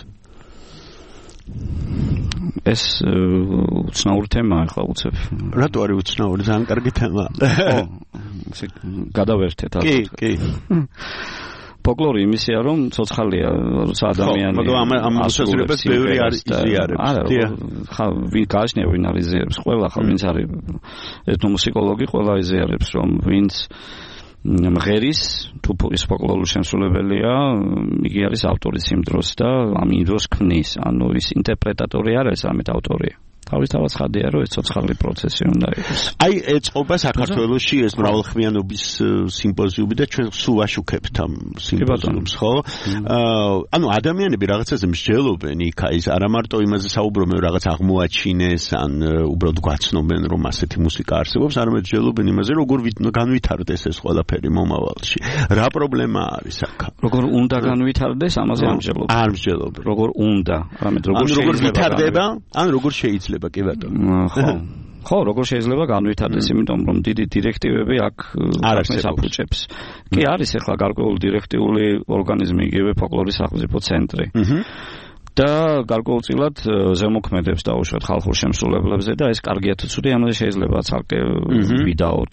ეს უცნაური თემაა ახლა უცებ. რატო არის უცნაური? ძალიან კარგი თემაა. ხო. გადავერთეთ ალბათ. კი, კი. ფოლკლორი იმისია, რომ ცოცხალია, როცა ადამიანი მაგრამ ამ მოსაზრებას ბევრი არის იზიარებს. არა, ხა ვინ გააჩნია, ვინ არის იზიარებს? ყველა ხა ვინც არის ეთნომუსიკოლოგი, ყველა იზიარებს, რომ ვინც მღერის თუ ის ფოლკლორული შემსრულებელია, იგი არის ავტორი იმ დროს და ამ დროს ქმნის, ანუ ის ინტერპრეტატორი არ არის, ამით ავტორია. თავისთავად ხადია, რომ ეს ცოცხალი პროცესი უნდა იყოს. აი, ეწყობა საქართველოში ეს მრავალხმიანობის სიმპოზიუმი და ჩვენ სულ ვაშუქებთ ამ სიმპოზიუმს, ხო? ანუ ადამიანები რაღაცაზე მსჯელობენ იქ, აი, არა მარტო იმაზე საუბრობენ, რომ რაღაც აღმოაჩინეს, ან უბრალოდ გვაცნობენ, რომ ასეთი მუსიკა არსებობს, არამედ მსჯელობენ იმაზე, როგორ განვითარდეს ეს ყველაფერი მომავალში. რა პრობლემა არის აქ? როგორ უნდა განვითარდეს, ამაზე არ მსჯელობენ. არ მსჯელობენ. როგორ უნდა, არამედ როგორ შეიძლება, ან როგორ შეიძლება კი ბატონო. ხო. ხო, როგორ შეიძლება განვითარდეს, იმიტომ რომ დიდი დირექტივები აქ საქმეს აფუჭებს. კი არის ახლა გარკვეული დირექტიული ორგანიზმი, იგივე ფოლკლორის სახელმწიფო ცენტრი. და გარკვეულწილად ზემოქმედებს დაუშვათ ხალხურ შემსრულებლებზე და ეს კარგია თუ ცუდი, ამაზე შეიძლება ცალკე ვიდაოთ.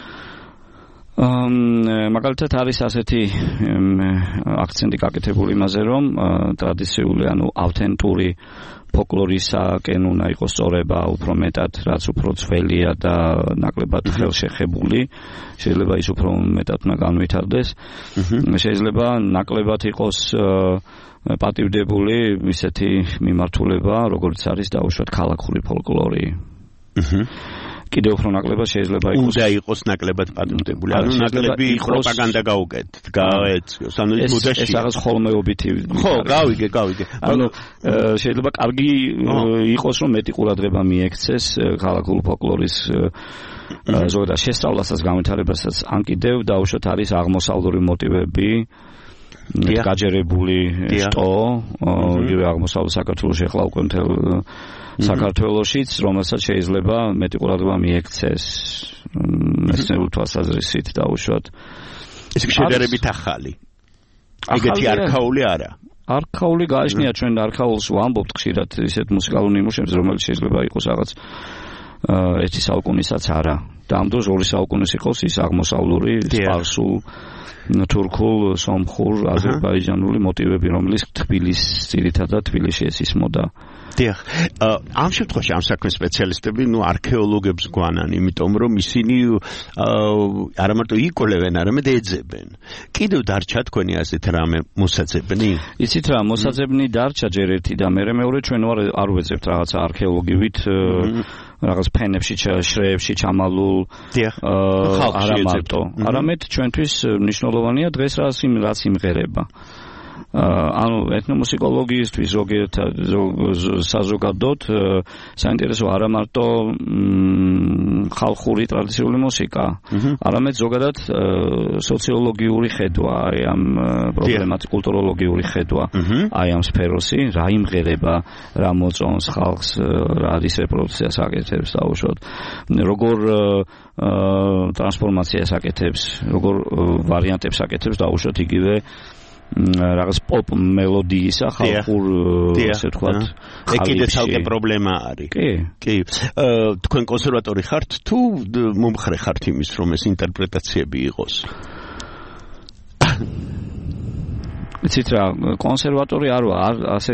მაგალითად არის ასეთი აქცენტი გაკეთებული იმაზე, რომ ტრადიციული, ანუ ავთენტური ფოლკლორისაკენ უნდა იყოს სწორება უფრო მეტად, რაც უფრო ძველია და ნაკლებად ხელშეხებული, შეიძლება ის უფრო მეტად უნდა განვითარდეს. შეიძლება ნაკლებად იყოს პატივდებული ისეთი მიმართულება, როგორც არის დაუშვათ ქალაქური ფოლკლორი. კიდევ უფრო ნაკლებად შეიძლება იყოს. უნდა იყოს ნაკლებად პატივდებული. ანუ ნაკლები პროპაგანდა გაუკეთეთ, გაეწიოს. ანუ ის მოდაში. ეს რაღაც ხოლმეობითი. ხო, გავიგე, გავიგე. ანუ შეიძლება კარგი იყოს, რომ მეტი ყურადღება მიექცეს ქალაქურ ფოლკლორის ზოგადად შესწავლასაც, განვითარებასაც, ან კიდევ დაუშვათ არის აღმოსავლური მოტივები. გაჯერებული შტო, იგივე აღმოსავლეთ საქართველოში ახლა უკვე მთელ საქართველოშიც, რომელსაც შეიძლება მეტი ყურადღება მიექცეს მეცნიერული თვალსაზრისით დაუშვათ. ეს შედარებით ახალი. ეგეთი არქაული არა. არქაული გააჩნია ჩვენ არქაულს ვამბობთ ხშირად ისეთ მუსიკალურ ნიმუშებს, რომელიც შეიძლება იყოს რაღაც ერთი საუკუნესაც არა. და ამ დროს ორი საუკუნეს იყოს ის აღმოსავლური, სპარსულ, თურქულ, სომხურ, აზერბაიჯანული მოტივები, რომელიც თბილისის ძირითადად თბილისში ესისმოდა. დიახ. ამ შემთხვევაში ამ საქმის სპეციალისტები, ნუ არქეოლოგებს გვანან, იმიტომ რომ ისინი არა მარტო იკვლევენ, არამედ ეძებენ. კიდევ დარჩა თქვენი ასეთ რამე მოსაძებნი? იცით რა, მოსაძებნი დარჩა ჯერ ერთი და მერე მეორე ჩვენ არ ვეძებთ რაღაცა არქეოლოგივით რაღაც ფენებში, შრეებში ჩამალულ არა მარტო. არამედ ჩვენთვის მნიშვნელოვანია დღეს რაც რაც იმღერება. ანუ ეთნომუსიკოლოგიისთვის ზოგიერთ საზოგადოდ საინტერესო არა მარტო ხალხური ტრადიციული მუსიკა, არამედ ზოგადად სოციოლოგიური ხედვა, აი ამ პრობლემატიკ კულტუროლოგიური ხედვა, აი ამ სფეროსი, რა იმღერება, რა მოწონს ხალხს, რა არის რეპროდუქციას აკეთებს დაუშვათ, როგორ ტრანსფორმაციას აკეთებს, როგორ ვარიანტებს აკეთებს დაუშვათ იგივე რაღაც პოპ მელოდიისა ხალხურ ასე ვთქვათ ეგ ცალკე პრობლემა არის. კი. კი. თქვენ კონსერვატორი ხართ თუ მომხრე ხართ იმის რომ ეს ინტერპრეტაციები იყოს? იცით რა, კონსერვატორი არ ვარ, ასე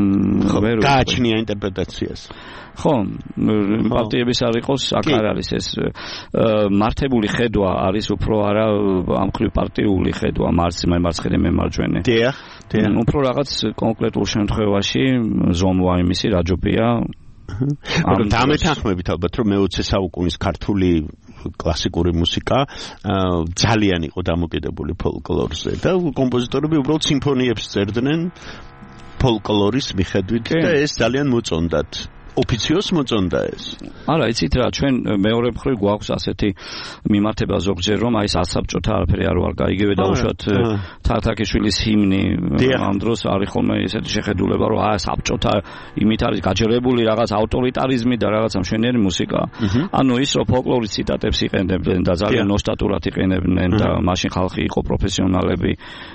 ვერ გააჩნია ინტერპრეტაციას. ხო, პარტიების არ იყოს, აქ არ არის ეს მართებული ხედვა არის უფრო არა ამხრივ პარტიული ხედვა, მარცხენა მემარჯვენე. დიახ, დიახ. უფრო რაღაც კონკრეტულ შემთხვევაში ზომვა იმისი რაჯობია. მაგრამ დამეთანხმებით ალბათ რომ მეოცე საუკუნის ქართული კლასიკური მუსიკა ძალიან იყო დამოკიდებული ფოლკლორზე და კომპოზიტორები უბრალოდ სიმფონიებს წერდნენ ფოლკლორის მიხედვით და ეს ძალიან მოწონდათ. ოფიციოს მოწონდა ეს. არა, იცით რა, ჩვენ მეორე მხრივ გვაქვს ასეთი მიმართება ზოგჯერ რომ აი სასაბჭოთა არაფერი არ ვარ გაიგივე დაუშვათ თათაკიშვილის ჰიმნი ამ დროს არის ხოლმე ესეთი შეხედულება რომ აა საბჭოთა იმით არის გაჯერებული რაღაც ავტორიტარიზმი და რაღაცა მშვენიერი მუსიკა. ანუ ის რომ ფოლკლორის ციტატებს იყენებდნენ და ძალიან ოსტატურად იყენებდნენ და მაშინ ხალხი იყო პროფესიონალები,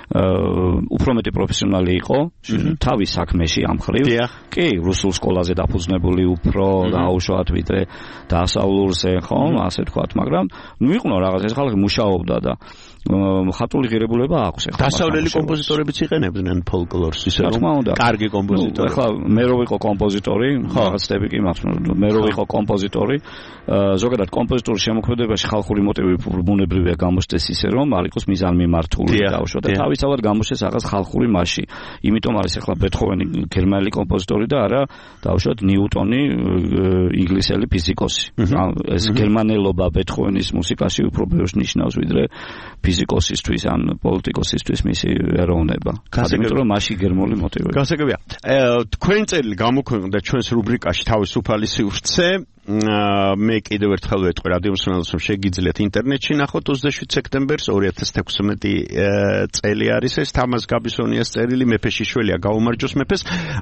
უფრო მეტი პროფესიონალი იყო თავის საქმეში ამ მხრივ. კი, რუსულ სკოლაზე დაფუძნებული უფრო დაუშვათ ვიდრე დასავლურზე, ხო, ასე ვთქვათ, მაგრამ ნუ იყო რაღაც ეს ხალხი მუშაობდა და ხატული ღირებულება აქვს ახლა. დასავლელი კომპოზიტორებიც იყენებდნენ ფოლკლორს, ისე რომ კარგი კომპოზიტორი. ახლა მე რო ვიყო კომპოზიტორი, რაღაც სტეპი კი მაქვს, მე რო ვიყო კომპოზიტორი, ზოგადად კომპოზიტორის შემოქმედებაში ხალხური მოტივები ბუნებრივია გამოჩნდეს ისე რომ არ იყოს მიზანმიმართული დაუშვათ და თავისთავად გამოჩნდეს რაღაც ხალხური მასში. იმიტომ არის ახლა ბეთჰოვენი გერმანელი კომპოზიტორი და არა დაუშვათ ნიუტონი ინგლისელი ფიზიკოსი. ეს გერმანელობა ბეთჰოვენის მუსიკაში უფრო ბევრს ნიშნავს ვიდრე ფიზიკოსისთვის ან პოლიტიკოსისთვის მისი ეროვნება. იმიტომ რომ მასში გერმანული მოტივები. გასაგებია. თქვენ წერილი გამოქვეყნდა ჩვენს რუბრიკაში თავისუფალი სივრცე. მე კიდევ ერთხელ ვეთქვი რადიო მსმენელს რომ შეგიძლიათ ინტერნეტში ნახოთ ოცდაშვიდ სექტემბერს ორი ათას თექვსმეტი წელი არის ეს თამაზ გაბისონიას წერილი მეფე შიშველია გაუმარჯოს მეფეს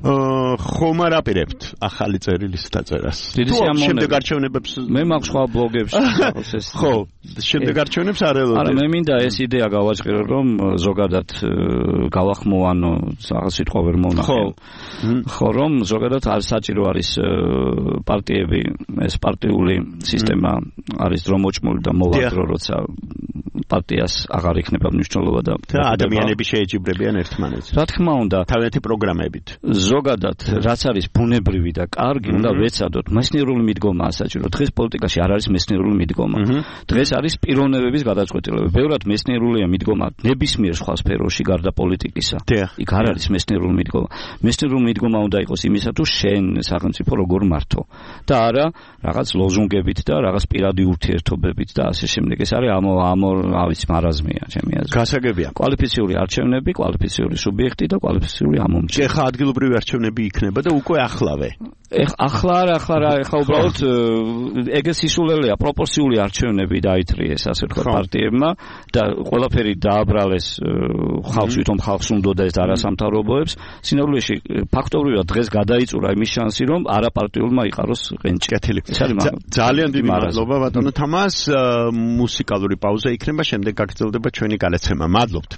ხომ არ აპირებთ ახალი წერილის დაწერას დიდი სიამოვნებით შემდეგ არჩევნებებს მე მაქვს სხვა ბლოგებში ხო შემდეგ არჩევნებს არ ელოდი არა მე მინდა ეს იდეა გავაჭირო რომ ზოგადად გავახმოვანო რაღაც სიტყვა ვერ მონახე ხო რომ ზოგადად არ საჭირო არის პარტიები ეს პარტიული სისტემა არის დრომოჭმული და მოვადრო როცა პარტიას აღარ იქნება მნიშვნელობა და ადამიანები შეეჯიბრებიან ერთმანეთს. რა თქმა უნდა, თავიანთი პროგრამებით. ზოგადად, რაც არის ბუნებრივი და კარგი, უნდა ვეცადოთ. მეცნიერული მიდგომაა საჭირო. დღეს პოლიტიკაში არ არის მეცნიერული მიდგომა. დღეს არის პიროვნებების გადაწყვეტილება. ბევრად მეცნიერულია მიდგომა ნებისმიერ სხვა სფეროში გარდა პოლიტიკისა. იქ არ არის მეცნიერული მიდგომა. მეცნიერული მიდგომა უნდა იყოს იმისა თუ შენ სახელმწიფო როგორ მართო და არა რაღაც ლოზუნგებით და რაღაც პირადი ურთიერთობებით და ასე შემდეგ. ეს არის ამ ამ რა ვიცი, მარაზმია ჩემი აზრით. გასაგებია. კვალიფიციური არჩევნები, კვალიფიციური სუბიექტი და კვალიფიციური ამომრჩეველი. ეხლა ადგილობრივი არჩევნები იქნება და უკვე ახლავე. ეხ ახლა რა, ახლა რა, ეხლა უბრალოდ ეგეც ისულელია პროპორციული არჩევნები დაითრიეს, ასე ვთქვათ, პარტიებმა და ყველაფერი დააბრალეს ხალხს, ვითომ ხალხს უნდოდა ეს არასამთავრობოებს. სინამდვილეში ფაქტობრივად დღეს გადაიწურა იმის შანსი, რომ არაპარტიულმა იყაროს ყენჭი. კეთილი. ძალიან დიდი მადლობა ბატონო თამას. მუსიკალური პაუზა იქნება, შემდეგ გაგრძელდება ჩვენი განაცემა. მადლობთ.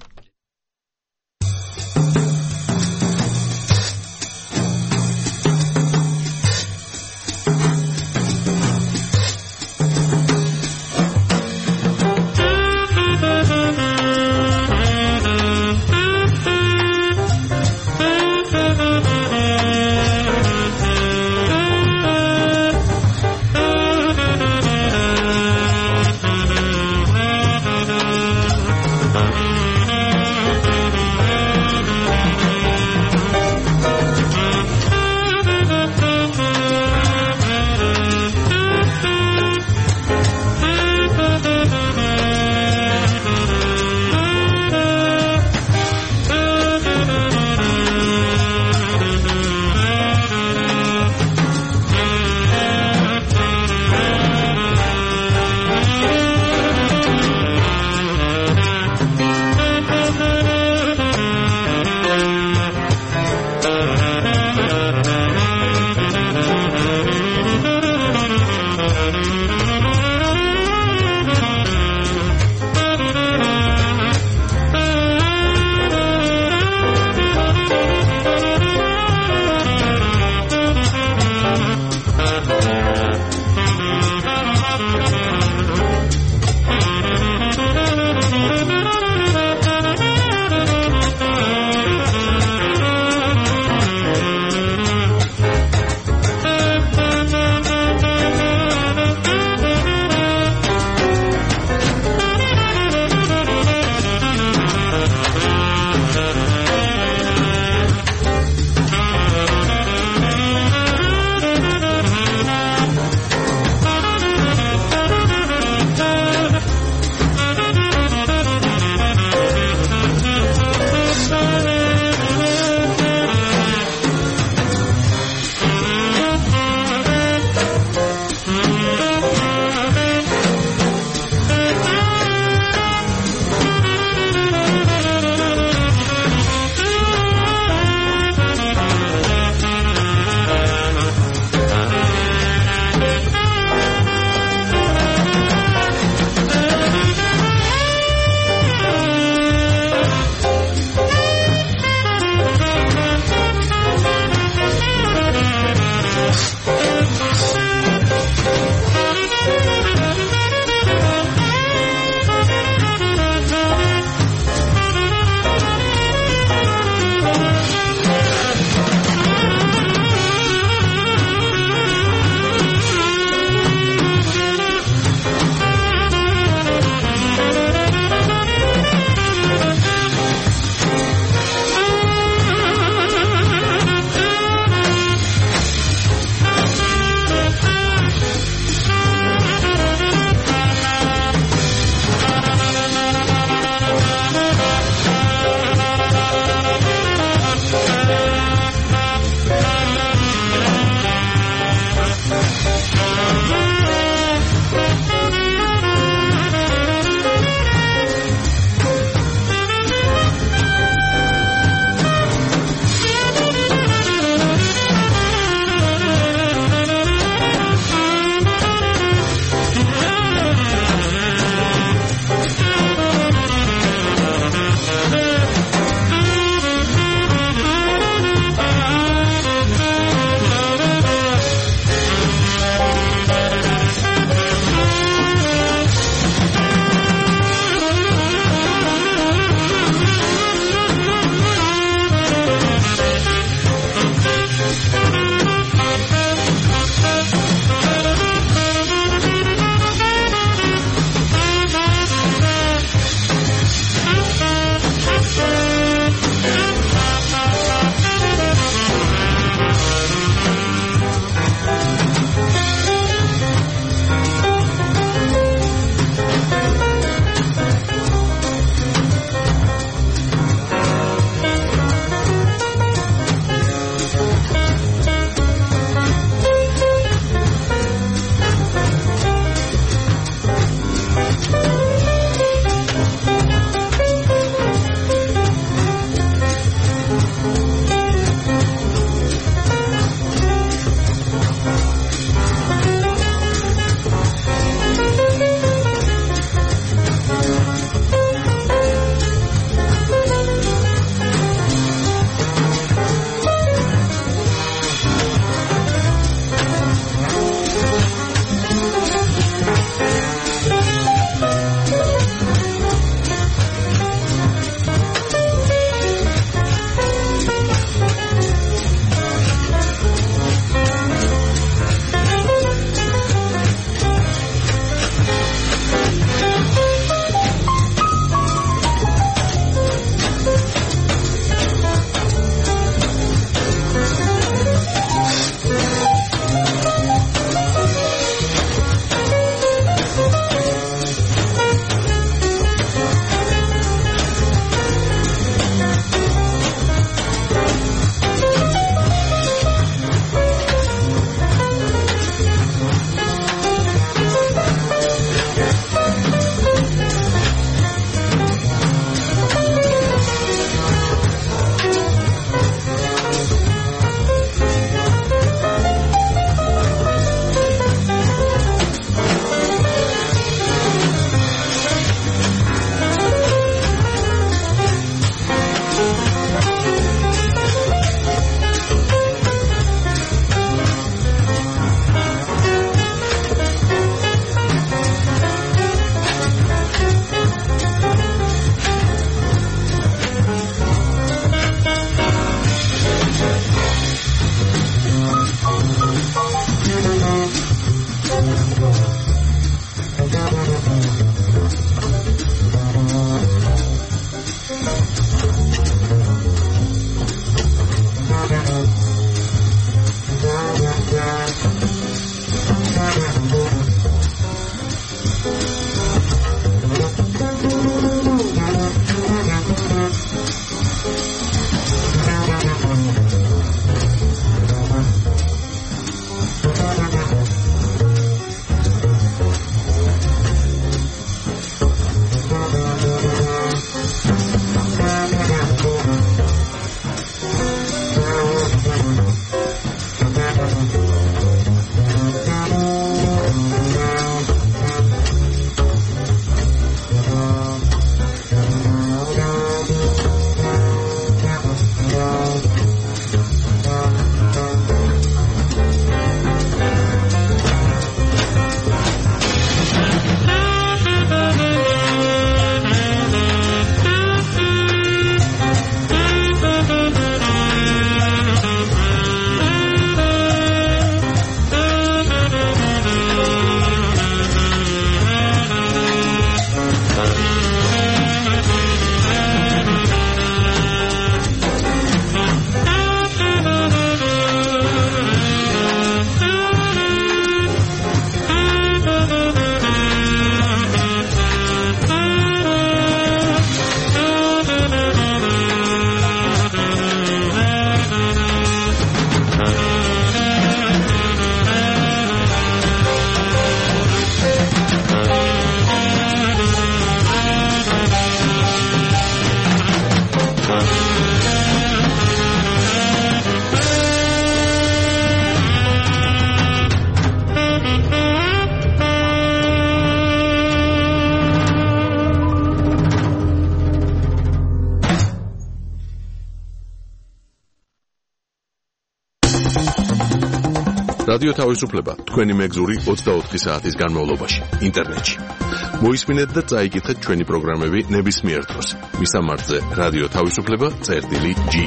რადიო თავისუფლება თქვენი მეგზური ოცდაოთხი საათის განმავლობაში ინტერნეტში. მოისმინეთ და წაიკითხეთ ჩვენი პროგრამები ნებისმიერ დროს. მისამართზე რადიო თავისუფლება წერტილი ჯი.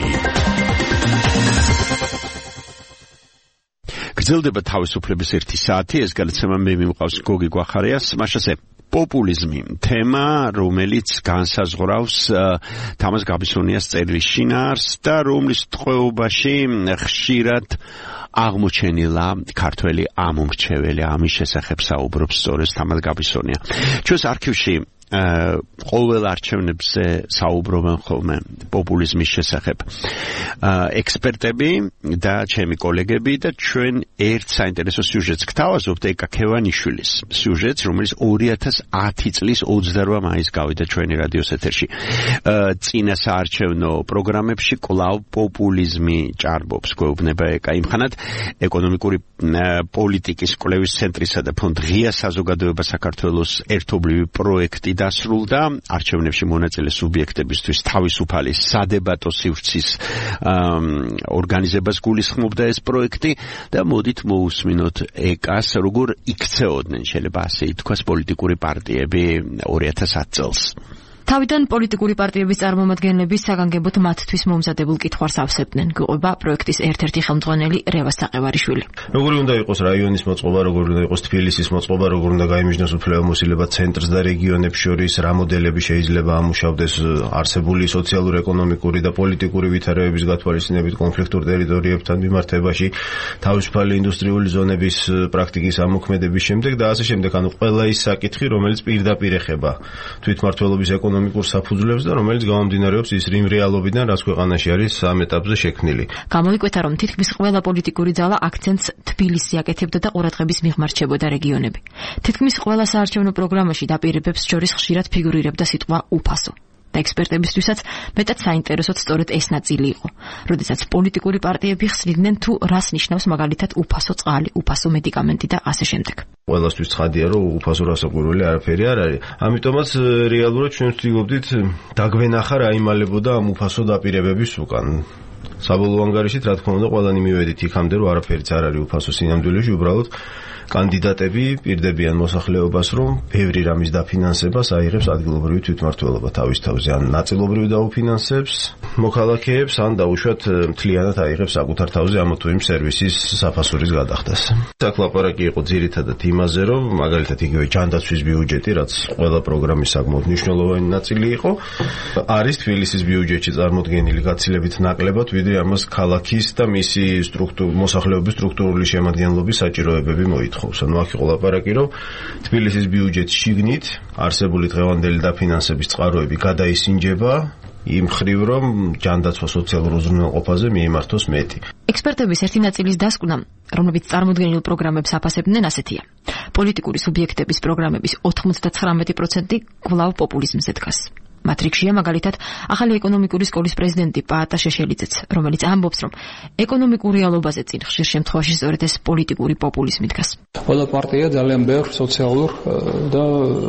გრძელდება თავისუფლების ერთი საათი, ეს გადაცემა მე მიმყავს გოგი გვახარიას, მაშასე პოპულიზმი, თემა, რომელიც განსაზღვრავს თამაზ გაბისონიას წერილის შინაარსს და რომლის ტყვეობაში ხშირად აღმოჩენილა ქართველი ამომრჩეველი, ამის შესახებ საუბრობს სწორედ თამაზ გაბისონია. ჩვენს არქივში ყოველ არჩევნებზე საუბრობენ ხოლმე პოპულიზმის შესახებ ექსპერტები და ჩემი კოლეგები და ჩვენ ერთ საინტერესო სიუჟეტს გთავაზობთ ეკა ქევანიშვილის სიუჟეტს, რომელიც ორი ათას ათი წლის ოცდაოთხ მაისს გავიდა ჩვენი რადიოს ეთერში. წინა საარჩევნო პროგრამებში კვლავ პოპულიზმი ჭარბობს, გვეუბნება ეკა. იმხანად ეკონომიკური პოლიტიკის კვლევის ცენტრისა და ფონდ ღია საზოგადოება საქართველოს ერთობლივი პროექტი დასრულდა არჩევნებში მონაწილე სუბიექტებისთვის თავისუფალი სადებატო სივრცის ორგანიზებას გულისხმობდა ეს პროექტი და მოდით მოусმინოთ ეკას როგორ იქცეოდნენ, შეიძლება ასე ითქვას, პოლიტიკური პარტიები ორი ათას ათი წელს. თავიდან პოლიტიკური პარტიების წარმომადგენლები საგანგებოდ მათთვის მომზადებულ კითხვას ავსებდნენ. გვიყვება პროექტის ერთ-ერთი ხელმძღვანელი რევას საყევარიშვილი. როგორი უნდა იყოს რაიონის მოწყობა, როგორი უნდა იყოს თბილისის მოწყობა, როგორი უნდა გაიმიჯნოს უფლებამოსილება ცენტრს და რეგიონებს შორის, რა მოდელები შეიძლება ამუშავდეს არსებული სოციალურ-ეკონომიკური და პოლიტიკური ვითარებების გათვალისწინებით კონფლიქტურ ტერიტორიებთან მიმართებაში, თავისუფალი ინდუსტრიული ზონების პრაქტიკის ამოქმედების შემდეგ და ასე შემდეგ. ანუ ყველა ის საკითხი, რომელიც პირდაპირ ეხება თვითმმართველობის ეკონომიკურ ეკონომიკურ საფუძვლებს და რომელიც გამომდინარეობს ის რიმ რეალობიდან, რაც ქვეყანაში არის ამ ეტაპზე შექმნილი. გამოიკვეთა, რომ თითქმის ყველა პოლიტიკური ძალა აქცენტს თბილისს აკეთებდა და ყურადღების მიღმარჩებოდა რეგიონები. თითქმის ყველა საარჩევნო პროგრამაში დაპირებებს შორის ხშირად ფიგურირებდა სიტყვა უფასო. და ექსპერტებისთვისაც მეტად საინტერესოდ სწორედ ეს ნაწილი იყო. როდესაც პოლიტიკური პარტიები ხსნიდნენ თუ რას ნიშნავს მაგალითად უფასო წყალი, უფასო მედიკამენტი და ასე შემდეგ. ყველასთვის ცხადია, რომ უფასო რასაკვირველი არაფერი არ არის. ამიტომაც რეალურად ჩვენ ვცდილობდით დაგვენახა რა იმალებოდა ამ უფასო დაპირებების უკან. საბოლოო ანგარიშით, რა თქმა უნდა, ყველანი მივედით იქამდე, რომ არაფერიც არ არის უფასო სინამდვილეში, უბრალოდ კანდიდატები პირდებიან მოსახლეობას, რომ ბევრი რამის დაფინანსებას აიღებს ადგილობრივი თვითმმართველობა თავის თავზე, ან ნაწილობრივ დაუფინანსებს მოქალაქეებს, ან დაუშვათ მთლიანად აიღებს საკუთარ თავზე ამ თუ იმ სერვისის საფასურის გადახდას. აქ ლაპარაკი იყო ძირითადად იმაზე, რომ მაგალითად იგივე ჯანდაცვის ბიუჯეტი, რაც ყველა პროგრამის საკმაოდ მნიშვნელოვანი ნაწილი იყო, არის თბილისის ბიუჯეტში წარმოდგენილი გაცილებით ნაკლებად, ვიდრე ამას ქალაქის და მისი მოსახლეობის სტრუქტურული შემადგენლობის საჭიროებები მოითხოვს. ანუ აქ იყო ლაპარაკი, რომ თბილისის ბიუჯეტს შიგნით არსებული დღევანდელი დაფინანსების წყაროები გადაისინჯება იმ ხრივ, რომ ჯანდაცვა სოციალურ უზრუნველყოფაზე მიემართოს მეტი. ექსპერტების ერთი ნაწილის დასკვნა, რომლებიც წარმოდგენილ პროგრამებს აფასებდნენ, ასეთია. პოლიტიკური სუბიექტების პროგრამების ოთხმოცდათხრამეტი პროცენტი კვლავ პოპულიზმზე დგას. მათ რიგშია მაგალითად ახალი ეკონომიკური სკოლის პრეზიდენტი პაატა შეშელიძეც, რომელიც ამბობს, რომ ეკონომიკურ რეალობაზე წინ ხშირ შემთხვევაში სწორედ ეს პოლიტიკური პოპულიზმი დგას. ყველა პარტია ძალიან ბევრ სოციალურ და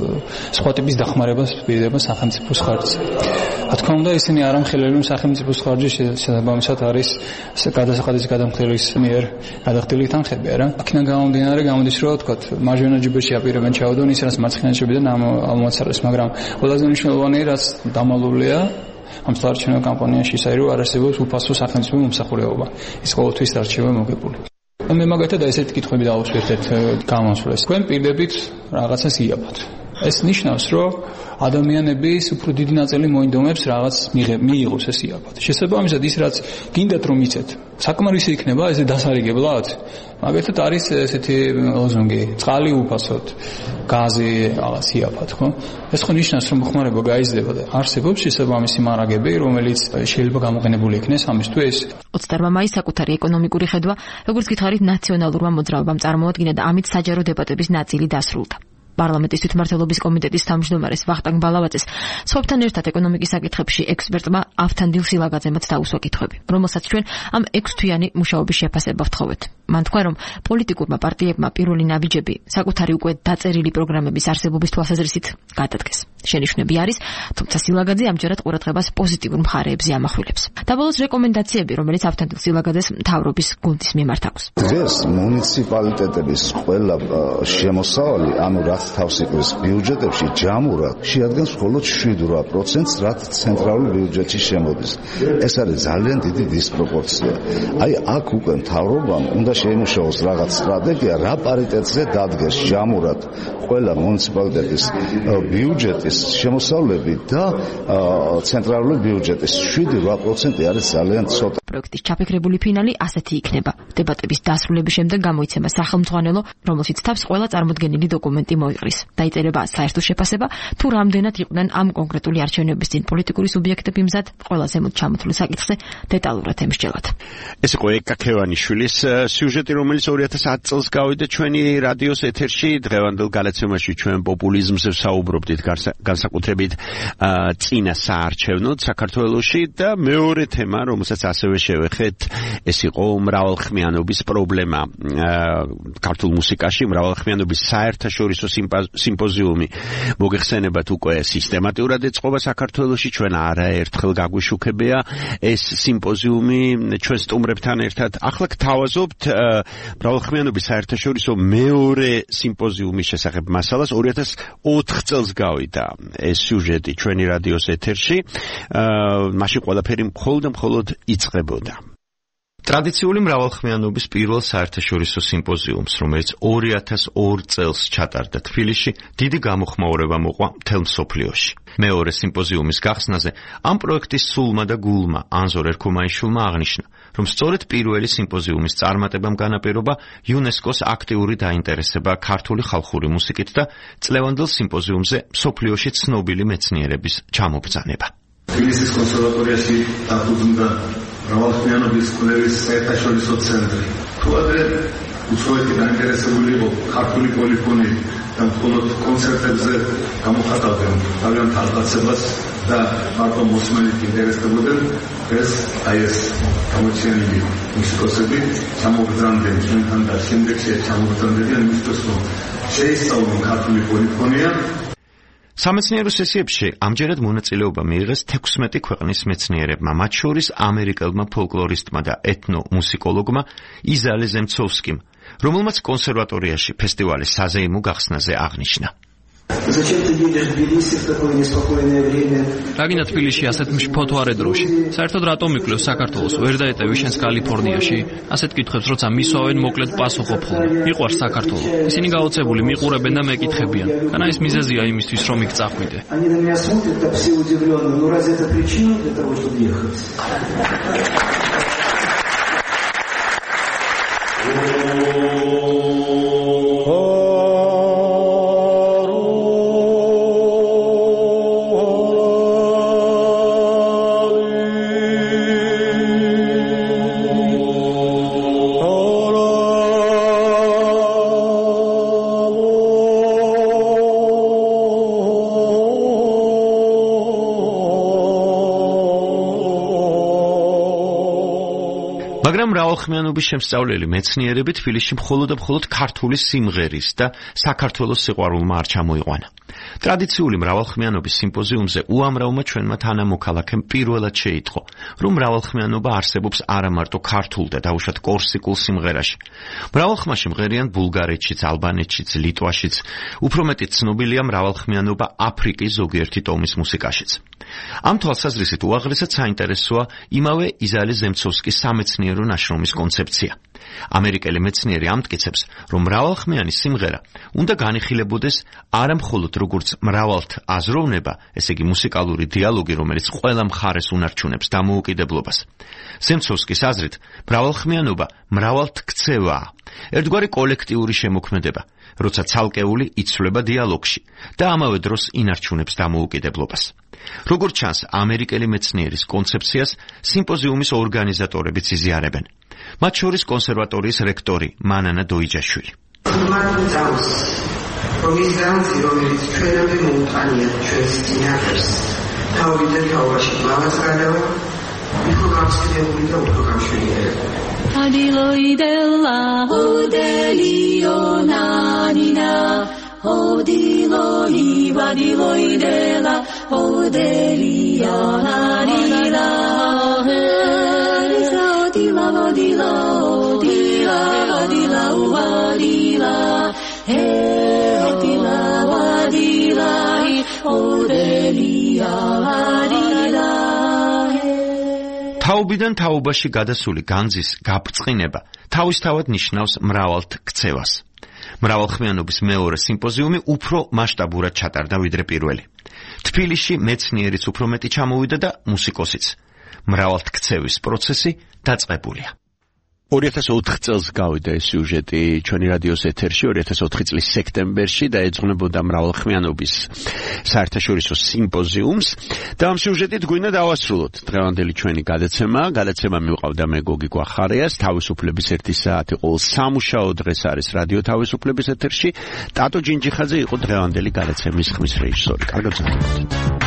სხვა ტიპის დახმარებას პირდება სახელმწიფოს ხარჯზე. რა თქმა უნდა, ისინი არ ამხელებენ სახელმწიფოს ხარჯის შესაბამისად არის გადასახადის გადამხდელის მიერ გადახდილი თანხები, არა? აქედან გამომდინარე გამოდის, რომ თქვა, მარჯვენა ჯიბეში აპირებენ ჩაუდონ ის, რაც მარცხენა ჯიბიდან ამოაცარეს, მაგრამ ყველაზე მნიშვნელოვანი რაც დამალულია ამ საარჩევნო კამპანიაში ისე რომ არ არსებობს უფასო სახელმწიფო მომსახურება. ის ყოველთვის არჩევა მოგებული. მე მაგათად ესეთი კითხვები დავუსვირთეთ გამოსვლას. თქვენ პირდებით რაღაცას იაბათ. ეს ნიშნავს, რომ ადამიანების უფრო დიდი ნაწილი მოინდომებს რაღაც მიიღოს ეს იაბათ. შესაბამისად ის რაც გინდათ რომ იცეთ, საკმარისი იქნება ესე დასარიგებლად. მაგათად არის ესეთი ლოზუნგი, წყალი უფასოდ, გაზი რაღაც იაფად, ხო? ეს ხო ნიშნავს, რომ ხმარება გაიზრდება და არსებობს შესაბამისი მარაგები, რომელიც შეიძლება გამოყენებული იქნეს ამისთვის. ოცდაოთხ მაისს საკუთარი ეკონომიკური ხედვა, როგორც გითხარით, ნაციონალურმა მოძრაობამ წარმოადგინა და ამით საჯარო დებატების ნაწილი დასრულდა. პარლამენტის თვითმმართველობის კომიტეტის თავმჯდომარეს ვახტანგ ბალავაძეს სხვებთან ერთად ეკონომიკის საკითხებში ექსპერტმა ავთანდილ სილაგაძემაც დაუსვა კითხვები, რომელსაც ჩვენ ამ ექვსთვიანი მუშაობის შეფასება ვთხოვეთ. მან თქვა, რომ პოლიტიკურმა პარტიებმა პირველი ნაბიჯები საკუთარი უკვე დაწერილი პროგრამების არსებობის თვალსაზრისით გადადგეს. შენიშვნები არის, თუმცა სილაგაძე ამჯერად ყურადღებას პოზიტიურ მხარეებზე ამახვილებს. დაბოლოს რეკომენდაციები, რომელიც ავთანდილ სილაგაძეს მთავრობის გუნდის მიმართ აქვს. დღეს მუნიციპალიტეტების ყველა შემოსავალი, ანუ რაც თავს იყრის ბიუჯეტებში ჯამურად შეადგენს მხოლოდ შვიდ პროცენტს, რაც ცენტრალურ ბიუჯეტში შემოდის. ეს არის ძალიან დიდი დისპროპორცია. აი აქ უკვე მთავრობამ უნდა შეიმუშაოს რაღაც სტრატეგია, რა პარიტეტზე დადგეს ჯამურად ყველა მუნიციპალიტეტის ბიუჯეტის შემოსავლები და ცენტრალური ბიუჯეტის შვიდ პროცენტი არის ძალიან ცოტა. პროექტის ჩაფიქრებული ფინალი ასეთი იქნება. დებატების დასრულების შემდეგ გამოიცემა სახელმძღვანელო, რომელშიც თავს ყველა წარმოდგენილი დოკუმენტი მოიყრის. დაიწერება საერთო შეფასება, თუ რამდენად იყვნენ ამ კონკრეტული არჩევნების წინ პოლიტიკური სუბიექტები მზად ყველა ზემოთ ჩამოთვლილ საკითხზე დეტალურად ემსჯელად. ეს იყო ეკა ქევანიშვილის სიუჟეტი, რომელიც ორი ათას ათი წელს გავიდა ჩვენი რადიოს ეთერში. დღევანდელ გალაცემაში ჩვენ პოპულიზმზე ვსაუბრობდით, განსაკუთრებით წინა საარჩევნოდ საქართველოში და მეორე თემა, რომელსაც ასევე შევეხეთ, ეს იყო მრავალხმიანობის პრობლემა ქართულ მუსიკაში, მრავალხმიანობის საერთაშორისო სიმპოზიუმი. მოგეხსენებათ, უკვე სისტემატურად ეწყობა საქართველოში, ჩვენ არაერთხელ გაგვიშუქებია ეს სიმპოზიუმი ჩვენ სტუმრებთან ერთად. ახლა გთავაზობთ მრავალხმიანობის საერთაშორისო მეორე სიმპოზიუმის შესახებ მასალას. ორი ათას ოთხ წელს გავიდა ეს სიუჟეტი ჩვენი რადიოს ეთერში. მაშინ ყველაფერი მხოლოდ და მხოლოდ იწყებოდა. ტრადიციული მრავალხმიანობის პირველ საერთაშორისო სიმპოზიუმს, რომელიც ორი ათას ორ წელს ჩატარდა თბილისში, დიდი გამოხმაურება მოყვა მთელ მსოფლიოში. მეორე სიმპოზიუმის გახსნაზე ამ პროექტის სულმა და გულმა ანზორ ერქომაიშვილმა აღნიშნა, რომ სწორედ პირველი სიმპოზიუმის წარმატებამ განაპირობა იუნესკოს აქტიური დაინტერესება ქართული ხალხური მუსიკით და წლევანდელ სიმპოზიუმზე მსოფლიოში ცნობილი მეცნიერების ჩამობრძანება. თბილისის კონსერვატორიაში დაფუძნდა მრავალხმიანობის კვლევის საერთაშორისო ცენტრი. თუ ადრე უცხოეთი დაინტერესებული იყო ქართული პოლიფონიით და მხოლოდ კონცერტებზე გამოხატავდნენ თავიანთ აღწევას და მარტო მოსმენით ინტერესდებოდნენ, ეს აი ეს გამოჩენილი მუსიკოსები ჩამოგზავნდნენ ჩვენთან და შემდეგში ჩამოგზავნდნენ იმისთვის, რომ შეისწავლონ ქართული პოლიფონია. სამეცნიერო სესიებში ამჯერად მონაწილეობა მიიღეს თექვსმეტი ქვეყნის მეცნიერებმა, მათ შორის ამერიკელმა ფოლკლორისტმა და ეთნომუსიკოლოგმა იზალე ზემცოვსკიმ, რომელმაც კონსერვატორიაში ფესტივალის საზეიმო გახსნაზე აღნიშნა. რაგინა თბილისში ასეთ მშფოთვარე დროში. საერთოდ რატომ იკლევს საქართველოს? ვერ დაეტევი შენს კალიფორნიაში? ასეთ კითხვებს როცა მისვავენ, მოკლედ პასუხობ ხოლმე. მიყვარს საქართველო. ისინი გაოცებული მიყურებენ და მეკითხებიან. განა ის მიზეზია იმისთვის, რომ იქ წახვიდე. მაგრამ მრავალხმიანობის შემსწავლელი მეცნიერები თბილისში მხოლოდ და მხოლოდ ქართული სიმღერის და საქართველოს სიყვარულმა არ ჩამოიყვანა. ტრადიციული მრავალხმიანობის სიმპოზიუმზე უამრავმა ჩვენმა თანამოქალაქემ პირველად შეიტყო, რომ მრავალხმიანობა არსებობს არა მარტო ქართულ და დაუშვათ კორსიკულ სიმღერაში. მრავალხმაში მღერიან ბულგარეთშიც, ალბანეთშიც, ლიტვაშიც, უფრო მეტი ცნობილია მრავალხმიანობა აფრიკის ზოგიერთი ტომის მუსიკაშიც. ამ თვალსაზრისით უაღრესად საინტერესოა იმავე იზალე ზემცოვსკის სამეცნიერო ნაშრომის კონცეფცია. ამერიკელი მეცნიერი ამტკიცებს, რომ მრავალხმიანი სიმღერა უნდა განიხილებოდეს არა მხოლოდ როგორც მრავალთ აზროვნება, ესე იგი მუსიკალური დიალოგი, რომელიც ყველა მხარეს უნარჩუნებს დამოუკიდებლობას. ზემცოვსკის აზრით, მრავალხმიანობა მრავალთ ქცევაა, ერთგვარი კოლექტიური შემოქმედება, როცა ცალკეული იცვლება დიალოგში და ამავე დროს ინარჩუნებს დამოუკიდებლობას. როგორც ჩანს, ამერიკელი მეცნიერის კონცეფციას სიმპოზიუმის ორგანიზატორებიც იზიარებენ. მათ შორის კონსერვატორიის რექტორი მანანა დოიჯაშვილი. რომ ის ძალზი, რომელიც ჩვენამდე მოუტანიათ ჩვენს წინაპრებს, თავიდან თავაში გლავას გადავა, უფრო გამსხვილებული და უფრო გამშვენიერებული. Adilo idella, udelio nanina, odilo livadilo idela odelia narila odila odila odila odila odila odila odila odelia narila თაობიდან თაობაში გადასული განძის გაბწყინება თავისთავად ნიშნავს მრავალთ ქცევას. მრავალხმიანობის მეორე სიმპოზიუმი უფრო მასშტაბურად ჩატარდა ვიდრე პირველი. თბილისში მეცნიერიც უფრო მეტი ჩამოვიდა და მუსიკოსიც. მრავალთქცევის პროცესი დაწყებულია. ორი ათას ოთხ წელს გავიდა ეს სიუჟეტი ჩვენი რადიოს ეთერში ორი ათას ოთხი წლის სექტემბერში და ეძღვნებოდა მრავალხმიანობის საერთაშორისო სიმპოზიუმს და ამ სიუჟეტით გვინდა დავასრულოთ დღევანდელი ჩვენი გადაცემა. გადაცემა მივყავდა მე გოგი გვახარიას, თავისუფლების ერთი საათი ყოველ სამუშაო დღეს არის რადიო თავისუფლების ეთერში. ტატო ჯინჯიხაძე იყო დღევანდელი გადაცემის ხმის რეჟისორი. კარგად გასაგებთ.